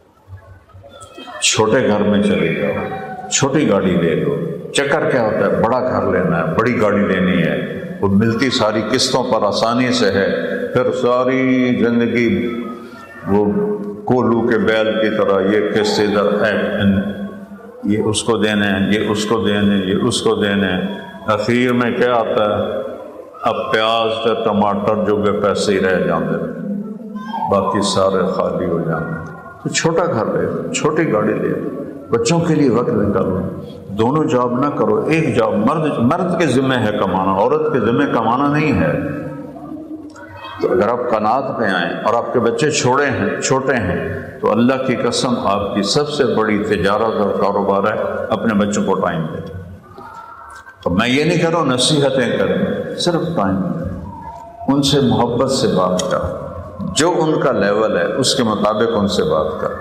چھوٹے گھر میں چلے جاؤ، چھوٹی گاڑی لے لو. چکر کیا ہوتا ہے، بڑا گھر لینا ہے، بڑی گاڑی لینی ہے، وہ ملتی ساری قسطوں پر آسانی سے ہے. پھر ساری زندگی وہ کولو کے بیل کی طرح یہ قسط ادھر، یہ اس کو دینے ہیں، یہ اس کو دینے، یہ اس کو دینے. اخیر میں کیا آتا ہے، اب پیاز تے ٹماٹر جو بے پیسے ہی رہ جاتے ہیں، باقی سارے خالی ہو جاتے ہیں. تو چھوٹا گھر لے لو، چھوٹی گاڑی لے لو، بچوں کے لیے وقت نکالو. دونوں جاب نہ کرو، ایک جاب. مرد مرد کے ذمہ ہے کمانا، عورت کے ذمہ کمانا نہیں ہے. تو اگر آپ قناعت پہ آئیں اور آپ کے بچے چھوڑے ہیں چھوٹے ہیں تو اللہ کی قسم آپ کی سب سے بڑی تجارت اور کاروبار ہے اپنے بچوں کو ٹائم دیں. تو میں یہ نہیں کہہ رہا ہوں نصیحتیں کریں، صرف ٹائم دیں، ان سے محبت سے بات کر، جو ان کا لیول ہے اس کے مطابق ان سے بات کر.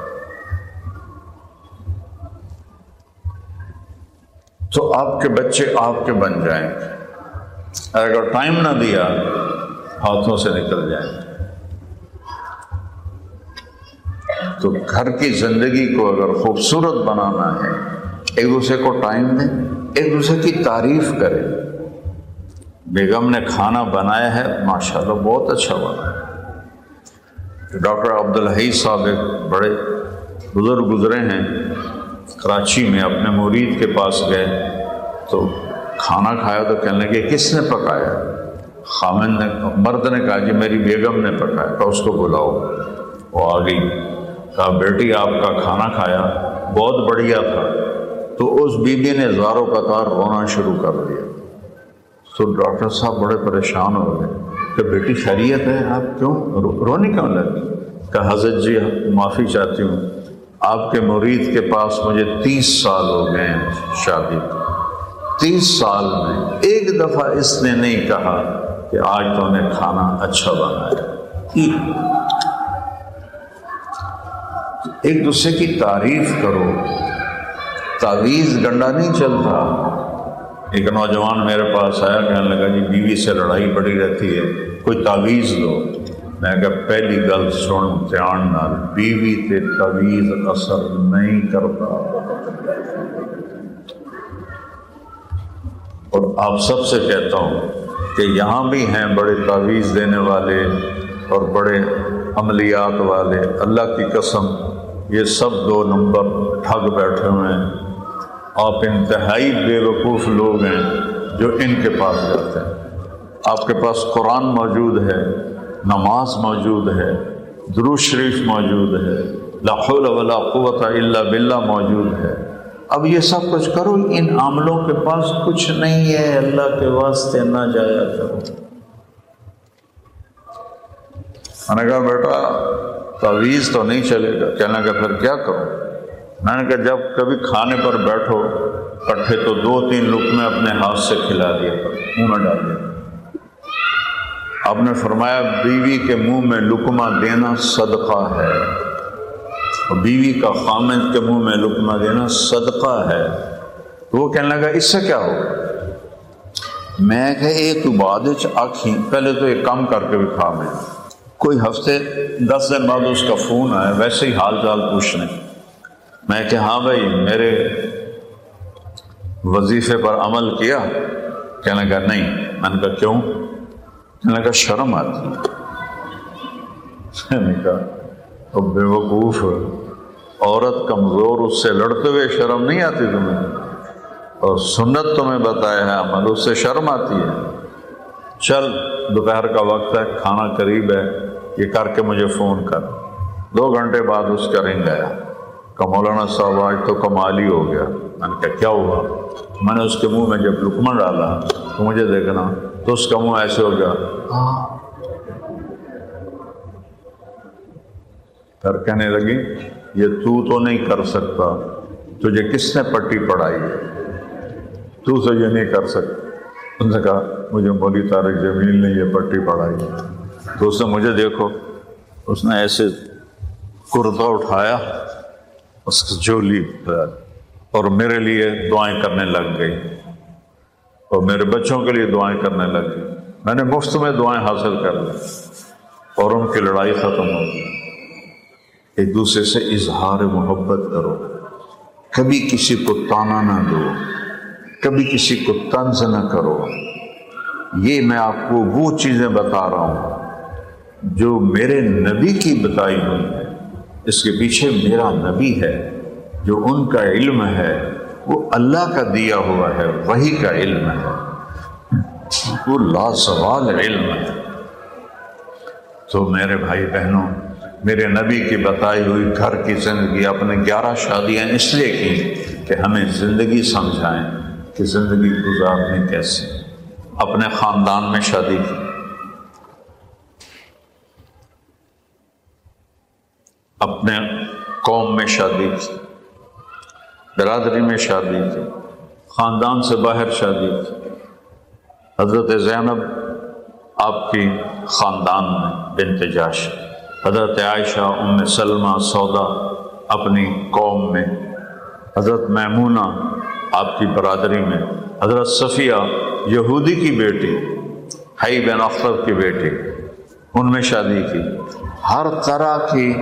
تو آپ کے بچے آپ کے بن جائیں گے. اگر ٹائم نہ دیا ہاتھوں سے نکل جائیں گے. تو گھر کی زندگی کو اگر خوبصورت بنانا ہے، ایک دوسرے کو ٹائم دیں، ایک دوسرے کی تعریف کریں. بیگم نے کھانا بنایا ہے، ماشاءاللہ بہت اچھا بنا ہے. ڈاکٹر عبدالحی صاحب ایک بڑے بزرگ گزرے ہیں کراچی میں، اپنے مرید کے پاس گئے تو کھانا کھایا تو کہنے لگے کس نے پکایا؟ خامن نے، مرد نے کہا کہ میری بیگم نے پکایا. تو اس کو بلاؤ. وہ آ گئی، کہا بیٹی آپ کا کھانا کھایا بہت بڑھیا تھا. تو اس بی بی نے زاروں قطار رونا شروع کر دیا. تو ڈاکٹر صاحب بڑے پریشان ہو گئے کہ بیٹی خیریت ہے، آپ کیوں رونے کیوں لگی؟ کہ حضرت جی معافی چاہتی ہوں، آپ کے مرید کے پاس مجھے تیس سال ہو گئے ہیں شادی، تیس سال میں ایک دفعہ اس نے نہیں کہا کہ آج تو نے کھانا اچھا بنایا. ایک دوسرے کی تعریف کرو. تعویذ گنڈا نہیں چلتا. ایک نوجوان میرے پاس آیا، کہنے لگا جی بیوی سے لڑائی بڑی رہتی ہے، کوئی تعویذ دو. میں کہا پہلی گل سن دھیان نال، بیوی تے تعویذ اثر نہیں کرتا. اور آپ سب سے کہتا ہوں کہ یہاں بھی ہیں بڑے تعویذ دینے والے اور بڑے عملیات والے، اللہ کی قسم یہ سب دو نمبر ٹھگ بیٹھے ہوئے ہیں. آپ انتہائی بے وقوف لوگ ہیں جو ان کے پاس جاتے ہیں. آپ کے پاس قرآن موجود ہے، نماز موجود ہے، درود شریف موجود ہے، لا حول ولا قوت الا باللہ موجود ہے. اب یہ سب کچھ کرو، ان عاملوں کے پاس کچھ نہیں ہے، اللہ کے واسطے نہ جایا کرو. میں نے کہا بیٹا تعویذ تو نہیں چلے گا. کہنے لگا پھر کیا کروں؟ میں نے کہا جب کبھی کھانے پر بیٹھو کٹھے تو دو تین لقمے اپنے ہاتھ سے کھلا دیا کرو، منہ میں ڈال دیا. آپ نے فرمایا بیوی کے منہ میں لقمہ دینا صدقہ ہے، اور بیوی کا خامند کے منہ میں لقمہ دینا صدقہ ہے. تو وہ کہنے لگا اس سے کیا ہوگا؟ میں کہ یہ تو بعد آکھی، پہلے تو ایک کام کر کے بھی کھا. میں کوئی ہفتے دس دن بعد اس کا فون آیا، ویسے ہی حال چال پوچھنے. میں کہ ہاں بھائی میرے وظیفے پر عمل کیا؟ کہنے لگا نہیں. میں نے کہا کیوں؟ کہنے لگا شرم آتی ہے. میں نے کہا اب بے وقوف عورت کمزور، اس سے لڑتے ہوئے شرم نہیں آتی تمہیں؟ اور سنت تمہیں بتایا ہے عمل، اس سے شرم آتی ہے. چل دوپہر کا وقت ہے، کھانا قریب ہے، یہ کر کے مجھے فون کر. دو گھنٹے بعد اس کا رنگ آیا کہ مولانا صاحب آج تو کمال ہی ہو گیا. میں نے کہا کیا ہوا؟ میں نے اس کے منہ میں جب لقمہ ڈالا تو مجھے دیکھنا تو اس کا منہ ایسے ہو گیا. پھر کہنے لگی یہ تو تو نہیں کر سکتا، تجھے کس نے پٹی پڑھائی ہے؟ تو تو یہ نہیں کر سکتا. ان نے کہا مجھے مولوی طارق جمیل نے یہ پٹی پڑھائی ہے. تو اس نے مجھے دیکھو، اس نے ایسے کرتا اٹھایا، اس کی جولی اور میرے لیے دعائیں کرنے لگ گئی اور میرے بچوں کے لیے دعائیں کرنے لگ گئی. میں نے مفت میں دعائیں حاصل کر لی اور ان کی لڑائی ختم ہو گئی. ایک دوسرے سے اظہار محبت کرو، کبھی کسی کو تانا نہ دو، کبھی کسی کو طنز نہ کرو. یہ میں آپ کو وہ چیزیں بتا رہا ہوں جو میرے نبی کی بتائی ہوئی ہے. اس کے پیچھے میرا نبی ہے، جو ان کا علم ہے وہ اللہ کا دیا ہوا ہے، وہی کا علم ہے، وہ لازوال علم ہے. تو میرے بھائی بہنوں، میرے نبی کی بتائی ہوئی گھر کی زندگی، اپنے گیارہ شادیاں اس لیے کی کہ ہمیں زندگی سمجھائیں کہ زندگی گزارنے کیسے. اپنے خاندان میں شادی کی، اپنے قوم میں شادی کی، برادری میں شادی کی، خاندان سے باہر شادی کی. حضرت زینب آپ کی خاندان میں بنت جاش، حضرت عائشہ ام سلمہ سودا اپنی قوم میں، حضرت میمونہ آپ کی برادری میں، حضرت صفیہ یہودی کی بیٹی، حی بن اخطب کی بیٹی، ان میں شادی کی. ہر طرح کی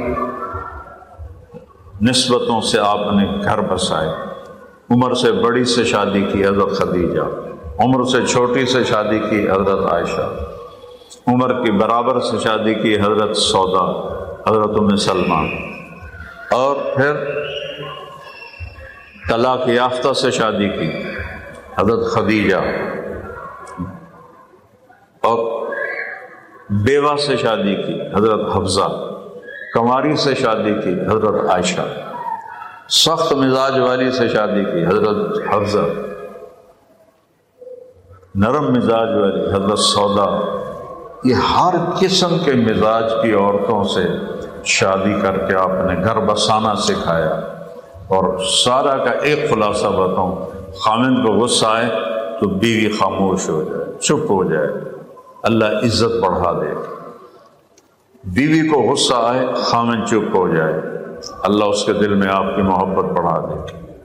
نسبتوں سے آپ نے گھر بسائے. عمر سے بڑی سے شادی کی حضرت خدیجہ، عمر سے چھوٹی سے شادی کی حضرت عائشہ، عمر کی برابر سے شادی کی حضرت سودا، حضرت ام سلمہ، اور پھر طلاق یافتہ سے شادی کی حضرت خدیجہ، اور بیوہ سے شادی کی حضرت حفصہ، کنواری سے شادی کی حضرت عائشہ، سخت مزاج والی سے شادی کی حضرت حفصہ، نرم مزاج والی حضرت سودا. یہ ہر قسم کے مزاج کی عورتوں سے شادی کر کے آپ نے گھر بسانا سکھایا. اور سارا کا ایک خلاصہ بتاؤں، خامند کو غصہ آئے تو بیوی خاموش ہو جائے، چپ ہو جائے، اللہ عزت بڑھا دے. بیوی کو غصہ آئے، خامند چپ ہو جائے، اللہ اس کے دل میں آپ کی محبت بڑھا دے.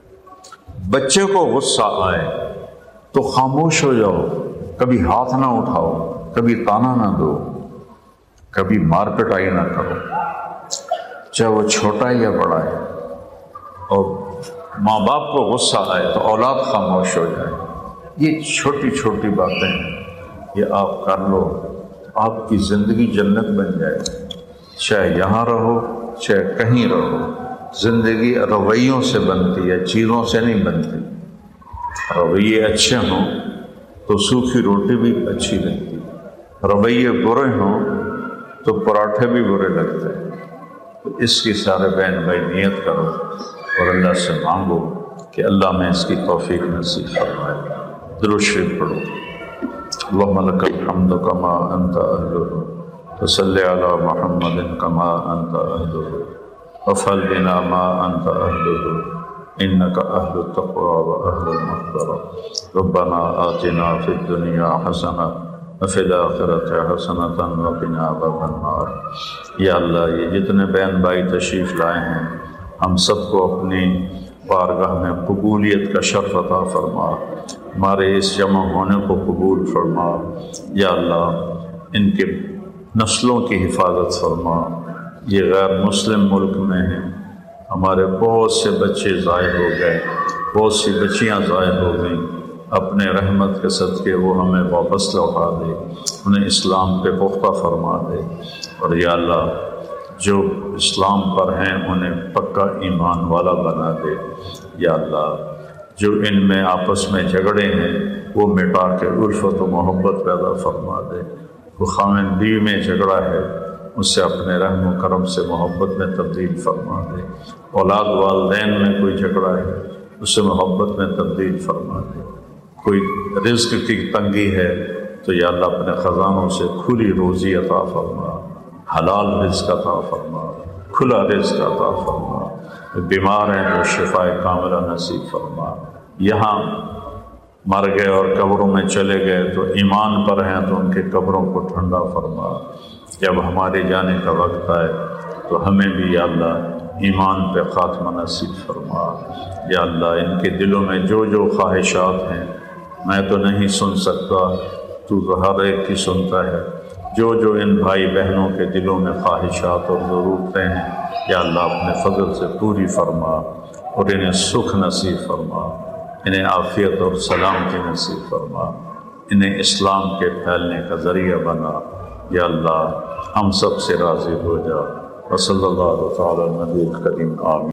بچے کو غصہ آئے تو خاموش ہو جاؤ، کبھی ہاتھ نہ اٹھاؤ، کبھی تانا نہ دو، کبھی مار پٹائی نہ کرو، چاہے وہ چھوٹا یا بڑا ہے. اور ماں باپ کو غصہ آئے تو اولاد خاموش ہو جائے. یہ چھوٹی چھوٹی باتیں ہیں، یہ آپ کر لو، آپ کی زندگی جنت بن جائے. چاہے یہاں رہو چاہے کہیں رہو، زندگی رویوں سے بنتی ہے، چیزوں سے نہیں بنتی. رویے اچھے ہوں تو سوکھی روٹی بھی اچھی لگتی، رویے برے ہوں تو پراٹھے بھی برے لگتے ہیں. تو اس کی سارے بہن بھائی نیت کرو اور اللہ سے مانگو کہ اللہ میں اس کی توفیق نصیب فرمائے. درود شریف پڑھو. اللہم لک الحمد کما انت اہلہ، وصلی علی محمد کما انت اہلہ، وافعل بنا ما انت اہلہ، انک اہل التقوی و اہل المغفرہ. ربنا آتنا فی الدنیا حسنہ وفی الآخرۃ حسنۃ وقنا عذاب النار. یا اللہ، یہ جتنے بہن بھائی تشریف لائے ہیں، ہم سب کو اپنی بارگاہ میں قبولیت کا شرف عطا فرما، ہمارے اس جمع ہونے کو قبول فرما. یا اللہ، ان کے نسلوں کی حفاظت فرما. یہ غیر مسلم ملک میں ہیں، ہمارے بہت سے بچے ضائع ہو گئے، بہت سی بچیاں ضائع ہو گئیں. اپنے رحمت کے صدقے وہ ہمیں واپس لوٹا دے، انہیں اسلام پہ پختہ فرما دے، اور یا اللہ جو اسلام پر ہیں انہیں پکا ایمان والا بنا دے۔ یا اللہ جو ان میں آپس میں جھگڑے ہیں وہ مٹا کے الفت و محبت پیدا فرما دے۔ وہ خاوند بیوی میں جھگڑا ہے اس سے اپنے رحم و کرم سے محبت میں تبدیل فرما دے۔ اولاد والدین میں کوئی جھگڑا ہے اس سے محبت میں تبدیل فرما دے۔ کوئی رزق کی تنگی ہے تو یا اللہ اپنے خزانوں سے کھلی روزی عطا فرما، حلال رزق عطا فرما، کھلا رزق عطا فرما۔ بیمار ہیں تو شفائے کاملہ نصیب فرما۔ یہاں مر گئے اور قبروں میں چلے گئے تو ایمان پر ہیں تو ان کے قبروں کو ٹھنڈا فرما۔ جب ہمارے جانے کا وقت آئے تو ہمیں بھی یا اللہ ایمان پہ خاتمہ نصیب فرما۔ یا اللہ ان کے دلوں میں جو جو خواہشات ہیں میں تو نہیں سن سکتا، تو تو ہر ایک کی سنتا ہے، جو جو ان بھائی بہنوں کے دلوں میں خواہشات اور ضرورتیں ہیں یا اللہ اپنے فضل سے پوری فرما، اور انہیں سکھ نصیب فرما، انہیں عافیت اور سلامتی نصیب فرما، انہیں اسلام کے پھیلنے کا ذریعہ بنا۔ یا اللہ ہم سب سے راضی ہو جا۔ وصلی اللہ تعالی علی نبی کریم، آمین۔